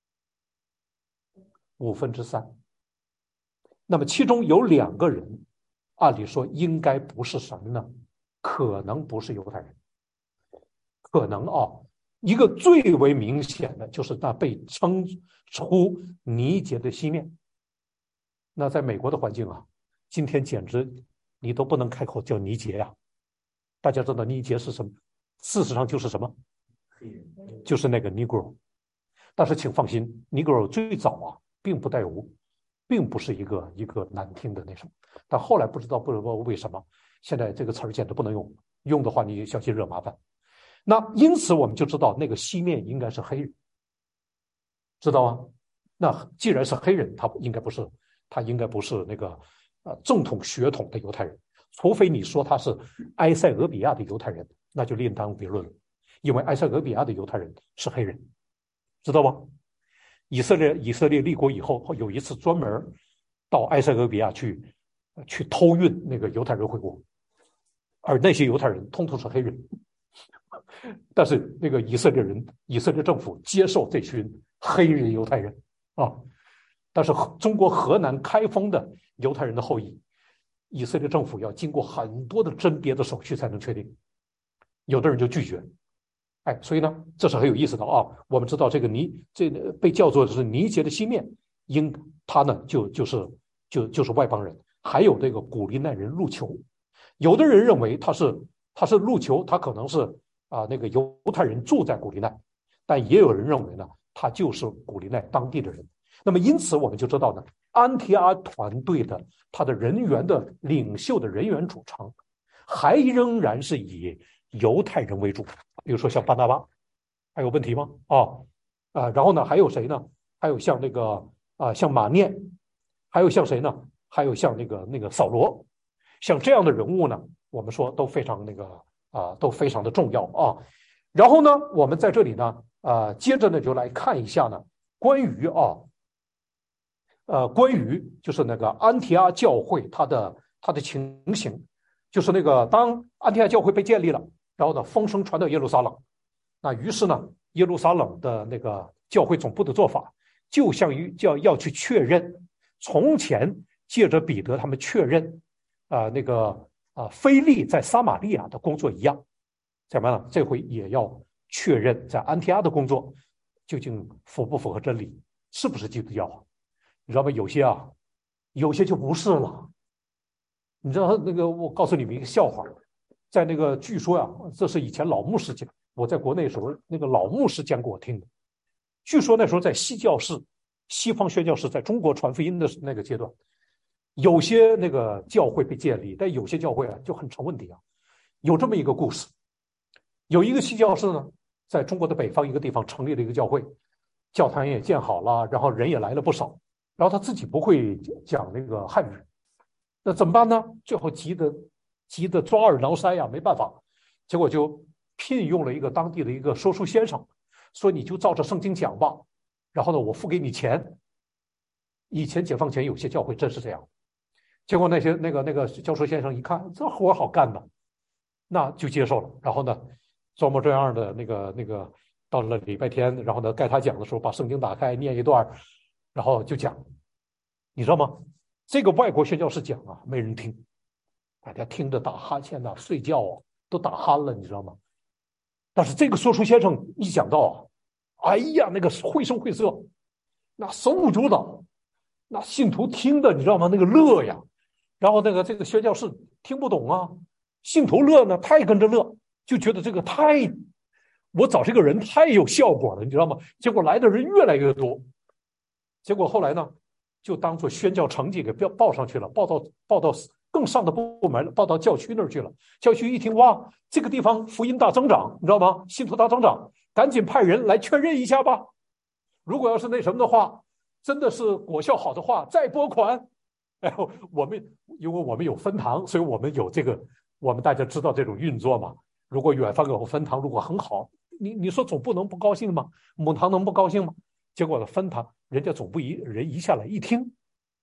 A: 3/5。那么其中有2个人，按理说应该不是什么呢？可能不是犹太人，可能一个最为明显的就是那被称出尼结的西面。那在美国的环境今天简直你都不能开口叫尼结呀。大家知道尼结是什么？事实上就是什么？就是那个 Negro。但是请放心 ，Negro 最早并不是一个难听的那什么，但后来不知道为什么，现在这个词儿简直不能用，用的话你小心惹麻烦。那因此我们就知道那个西面应该是黑人，知道吗？那既然是黑人，他应该不是那个正统血统的犹太人，除非你说他是埃塞俄比亚的犹太人，那就另当别论了，因为埃塞俄比亚的犹太人是黑人，知道吗？以色列立国以后，有一次专门到埃塞俄比亚去偷运那个犹太人回国，而那些犹太人通通是黑人。但是那个以色列政府接受这群黑人犹太人但是中国河南开封的犹太人的后裔，以色列政府要经过很多的甄别的手续才能确定，有的人就拒绝。所以呢，这是很有意思的我们知道这个被叫做是尼结的西面，他呢就是外邦人。还有这个古利奈人路求，有的人认为他是路求，他可能是那个犹太人住在古利奈，但也有人认为呢，他就是古利奈当地的人。那么因此我们就知道呢，安提阿团队的他的人员的领袖的人员组成，还仍然是以犹太人为主。比如说像巴拿巴，还有问题吗？然后呢，还有谁呢？还有像那个像马念，还有像谁呢？还有像那个扫罗，像这样的人物呢，我们说都非常都非常的重要然后呢，我们在这里呢接着呢就来看一下呢关于就是那个安提阿教会它的情形，就是那个当安提阿教会被建立了，然后呢风声传到耶路撒冷，那于是呢耶路撒冷的那个教会总部的做法，就像于要去确认从前借着彼得他们确认腓力在撒玛利亚的工作一样，怎么样呢？这回也要确认在安提阿的工作究竟符不符合真理，是不是基督教？你知道吗？有些就不是了。你知道那个，我告诉你们一个笑话，在那个据说这是以前老牧师讲，我在国内的时候那个老牧师讲给我听的。据说那时候在西方宣教士在中国传福音的那个阶段，有些那个教会被建立，但有些教会就很成问题有这么一个故事，有一个西教士呢， 在中国的北方一个地方成立了一个教会，教堂也建好了，然后人也来了不少，然后他自己不会讲那个汉语，那怎么办呢？最后急得抓耳挠腮呀，没办法，结果就聘用了一个当地的一个说书先生，说你就照着圣经讲吧，然后呢，我付给你钱。以前解放前有些教会真是这样，结果那个教书先生一看这活好干的，那就接受了。然后呢，装模作样的到了礼拜天，然后呢该他讲的时候，把圣经打开念一段，然后就讲。你知道吗？这个外国宣教士讲啊，没人听，大家听着打哈欠呐、睡觉啊，都打鼾了，你知道吗？但是这个说书先生一讲到啊，哎呀，那个绘声绘色，那手舞足蹈，那信徒听的你知道吗？那个乐呀，然后这个宣教士听不懂啊，信徒乐呢，他也跟着乐，就觉得这个我找这个人太有效果了，你知道吗？结果来的人越来越多，结果后来呢，就当做宣教成绩给报上去了，报到更上的部门，报到教区那儿去了。教区一听，哇，这个地方福音大增长，你知道吗？信徒大增长，赶紧派人来确认一下吧。如果要是那什么的话，真的是果效好的话，再拨款。哎，因为我们有分堂，所以我们有这个，我们大家知道这种运作嘛。如果远方有分堂，如果很好，你说总不能不高兴吗？母堂能不高兴吗？结果呢，分堂人家总部人一下来一听，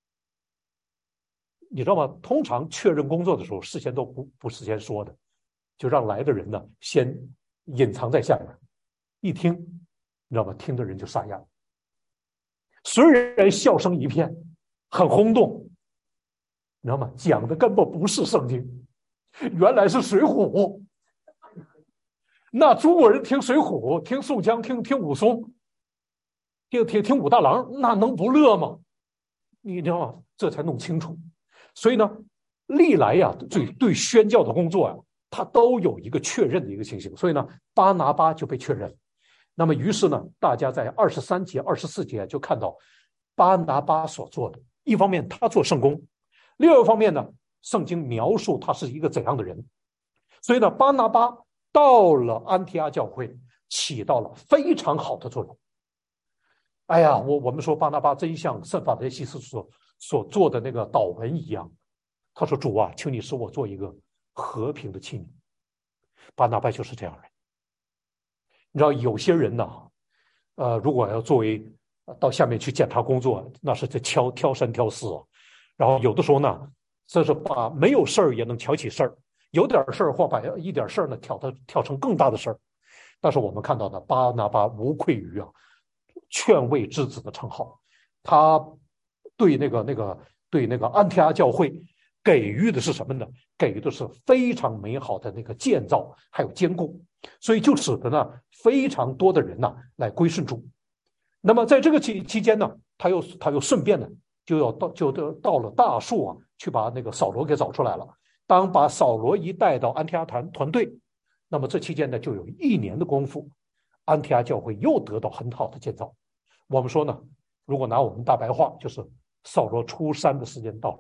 A: 你知道吗？通常确认工作的时候，事先都不事先说的，就让来的人呢先隐藏在下面。一听，你知道吗？听的人就傻眼。虽然笑声一片，很轰动，你知道吗？讲的根本不是圣经，原来是水浒。那中国人听水浒，听宋江，听武松，听武大郎，那能不乐吗？你知道吗？这才弄清楚。所以呢，历来呀，对宣教的工作呀，它都有一个确认的一个情形。所以呢，巴拿巴就被确认。那么于是呢，大家在23节、24节就看到巴拿巴所做的。一方面他做圣工，另外一方面呢，圣经描述他是一个怎样的人。所以呢，巴拿巴到了安提阿教会，起到了非常好的作用。哎呀，我们说巴拿巴真像圣法兰西斯所做的那个祷文一样，他说：“主啊，请你使我做一个和平的器皿。”巴拿巴就是这样的人。你知道有些人呢，如果要作为到下面去检查工作，那是在挑三挑四啊。然后有的时候呢，这是把没有事儿也能挑起事儿，有点事儿或把一点事儿呢挑成更大的事儿。但是我们看到的巴拿巴无愧于劝慰之子的称号，他对那个安提阿教会给予的是什么呢？给予的是非常美好的那个建造还有坚固，所以就使得呢非常多的人呢来归顺主。那么在这个期间呢，他又顺便呢就到了大数啊，去把那个扫罗给找出来了。当把扫罗一带到安提阿团队，那么这期间呢就有1年的功夫，安提阿教会又得到很好的建造。我们说呢，如果拿我们大白话，就是扫罗出山的时间到了，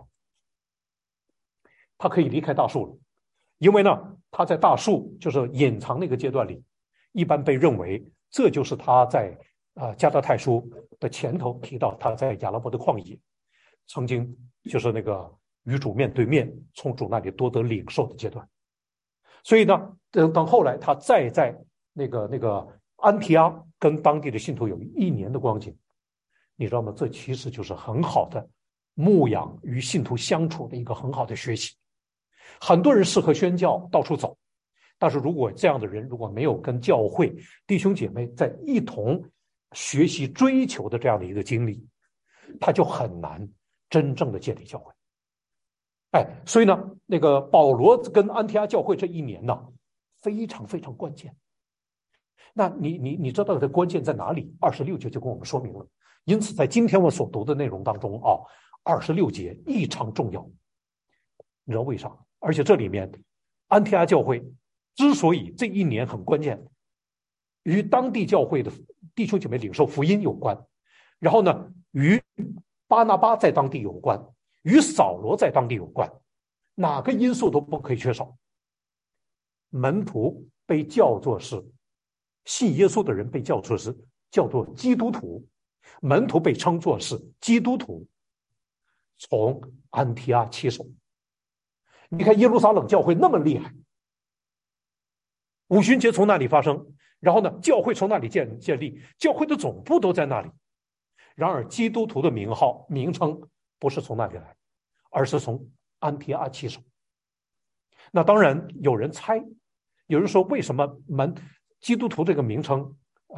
A: 他可以离开大树了。因为呢，他在大树就是隐藏那个阶段里，一般被认为这就是他在加拉太书的前头提到他在亚拉伯的旷野曾经就是那个与主面对面，从主那里多得领受的阶段。所以呢，等后来他再在那个安提阿跟当地的信徒有1年的光景，你知道吗？这其实就是很好的牧养与信徒相处的一个很好的学习。很多人适合宣教到处走，但是如果这样的人如果没有跟教会弟兄姐妹在一同学习追求的这样的一个经历，他就很难真正的建立教会。所以呢，那个保罗跟安提阿教会这1年呢，非常非常关键。那你知道的关键在哪里？26节就跟我们说明了。因此，在今天我所读的内容当中26节异常重要。你知道为啥？而且这里面，安提阿教会之所以这1年很关键，与当地教会的弟兄姐妹领受福音有关，然后呢，与巴拿巴在当地有关，与扫罗在当地有关，哪个因素都不可以缺少。门徒被叫做是信耶稣的人被叫做基督徒，门徒被称作是基督徒，从安提阿起手。你看耶路撒冷教会那么厉害，五旬节从那里发生，然后呢，教会从那里建立，教会的总部都在那里。然而基督徒的名称不是从那里来，而是从安提阿起手。那当然有人猜，有人说为什么基督徒这个名称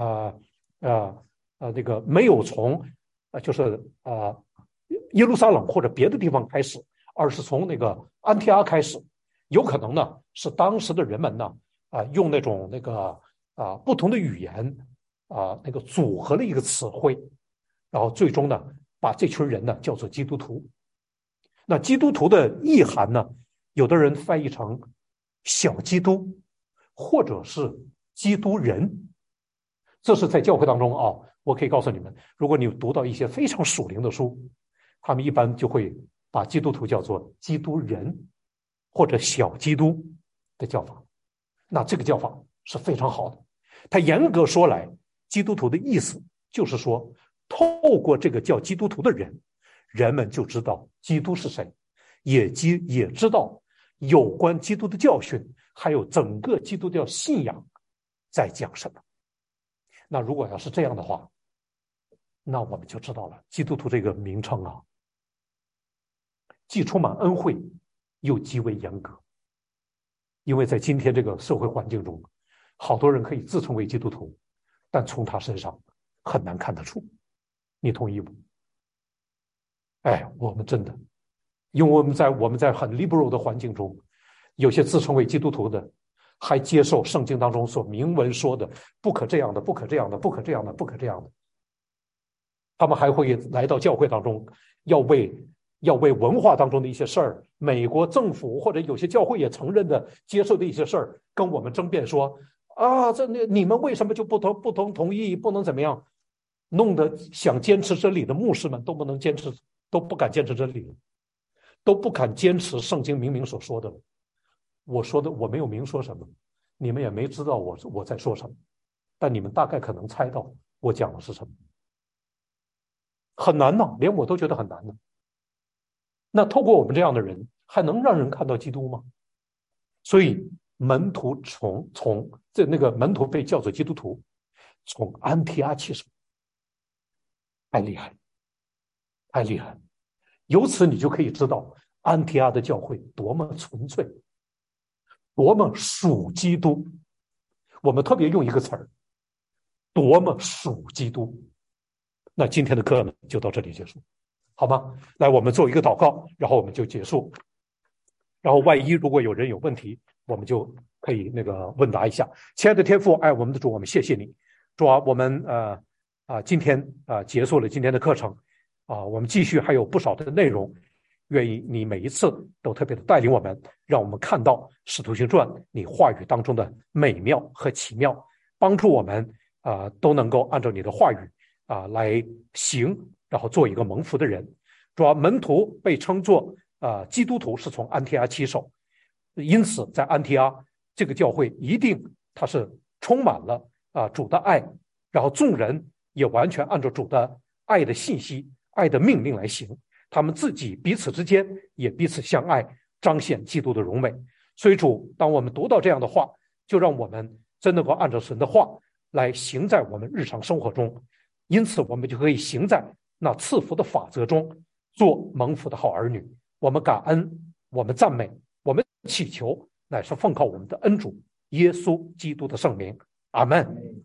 A: 那个没有从耶路撒冷或者别的地方开始，而是从那个安提阿开始。有可能呢是当时的人们呢用那种不同的语言那个组合了一个词汇，然后最终呢把这群人呢叫做基督徒。那基督徒的意涵呢，有的人翻译成小基督，或者是基督人。这是在教会当中我可以告诉你们，如果你读到一些非常属灵的书，他们一般就会把基督徒叫做基督人或者小基督的叫法。那这个叫法是非常好的。它严格说来，基督徒的意思就是说，透过这个叫基督徒的人，人们就知道基督是谁，也知道有关基督的教训，还有整个基督教信仰在讲什么。那如果要是这样的话，那我们就知道了，基督徒这个名称既充满恩惠，又极为严格。因为在今天这个社会环境中，好多人可以自称为基督徒，但从他身上很难看得出。你同意不？我们真的，因为我们在很 liberal 的环境中，有些自称为基督徒的还接受圣经当中所明文说的不可这样的，不可这样的，不可这样的，不可这样的。他们还会来到教会当中，要为文化当中的一些事儿，美国政府或者有些教会也承认的接受的一些事儿，跟我们争辩说你们为什么就不同意，不能怎么样，弄得想坚持真理的牧师们都不敢坚持真理，都不敢坚持圣经明明所说的。我说的我没有明说什么，你们也没知道我在说什么，但你们大概可能猜到我讲的是什么。很难呢，连我都觉得很难呢。那透过我们这样的人，还能让人看到基督吗？所以门徒那个门徒被叫做基督徒，从安提阿起手，太厉害，太厉害。由此你就可以知道安提阿的教会多么纯粹，多么属基督。我们特别用一个词儿，多么属基督。那今天的课呢，就到这里结束，好吗？来，我们做一个祷告，然后我们就结束。然后万一如果有人有问题，我们就可以问答一下。亲爱的天父，爱我们的主，我们谢谢你。主啊，我们今天结束了今天的课程我们继续还有不少的内容，愿意你每一次都特别的带领我们，让我们看到《使徒行传》你话语当中的美妙和奇妙，帮助我们都能够按照你的话语来行，然后做一个蒙福的人。主要门徒被称作基督徒是从安提阿起手，因此在安提阿这个教会一定它是充满了主的爱，然后众人也完全按照主的爱的信息、爱的命令来行，他们自己彼此之间也彼此相爱，彰显基督的荣美。所以主，当我们读到这样的话，就让我们真能够按照神的话来行在我们日常生活中，因此我们就可以行在那赐福的法则中，做蒙福的好儿女。我们感恩，我们赞美，我们祈求，乃是奉靠我们的恩主耶稣基督的圣名，阿们。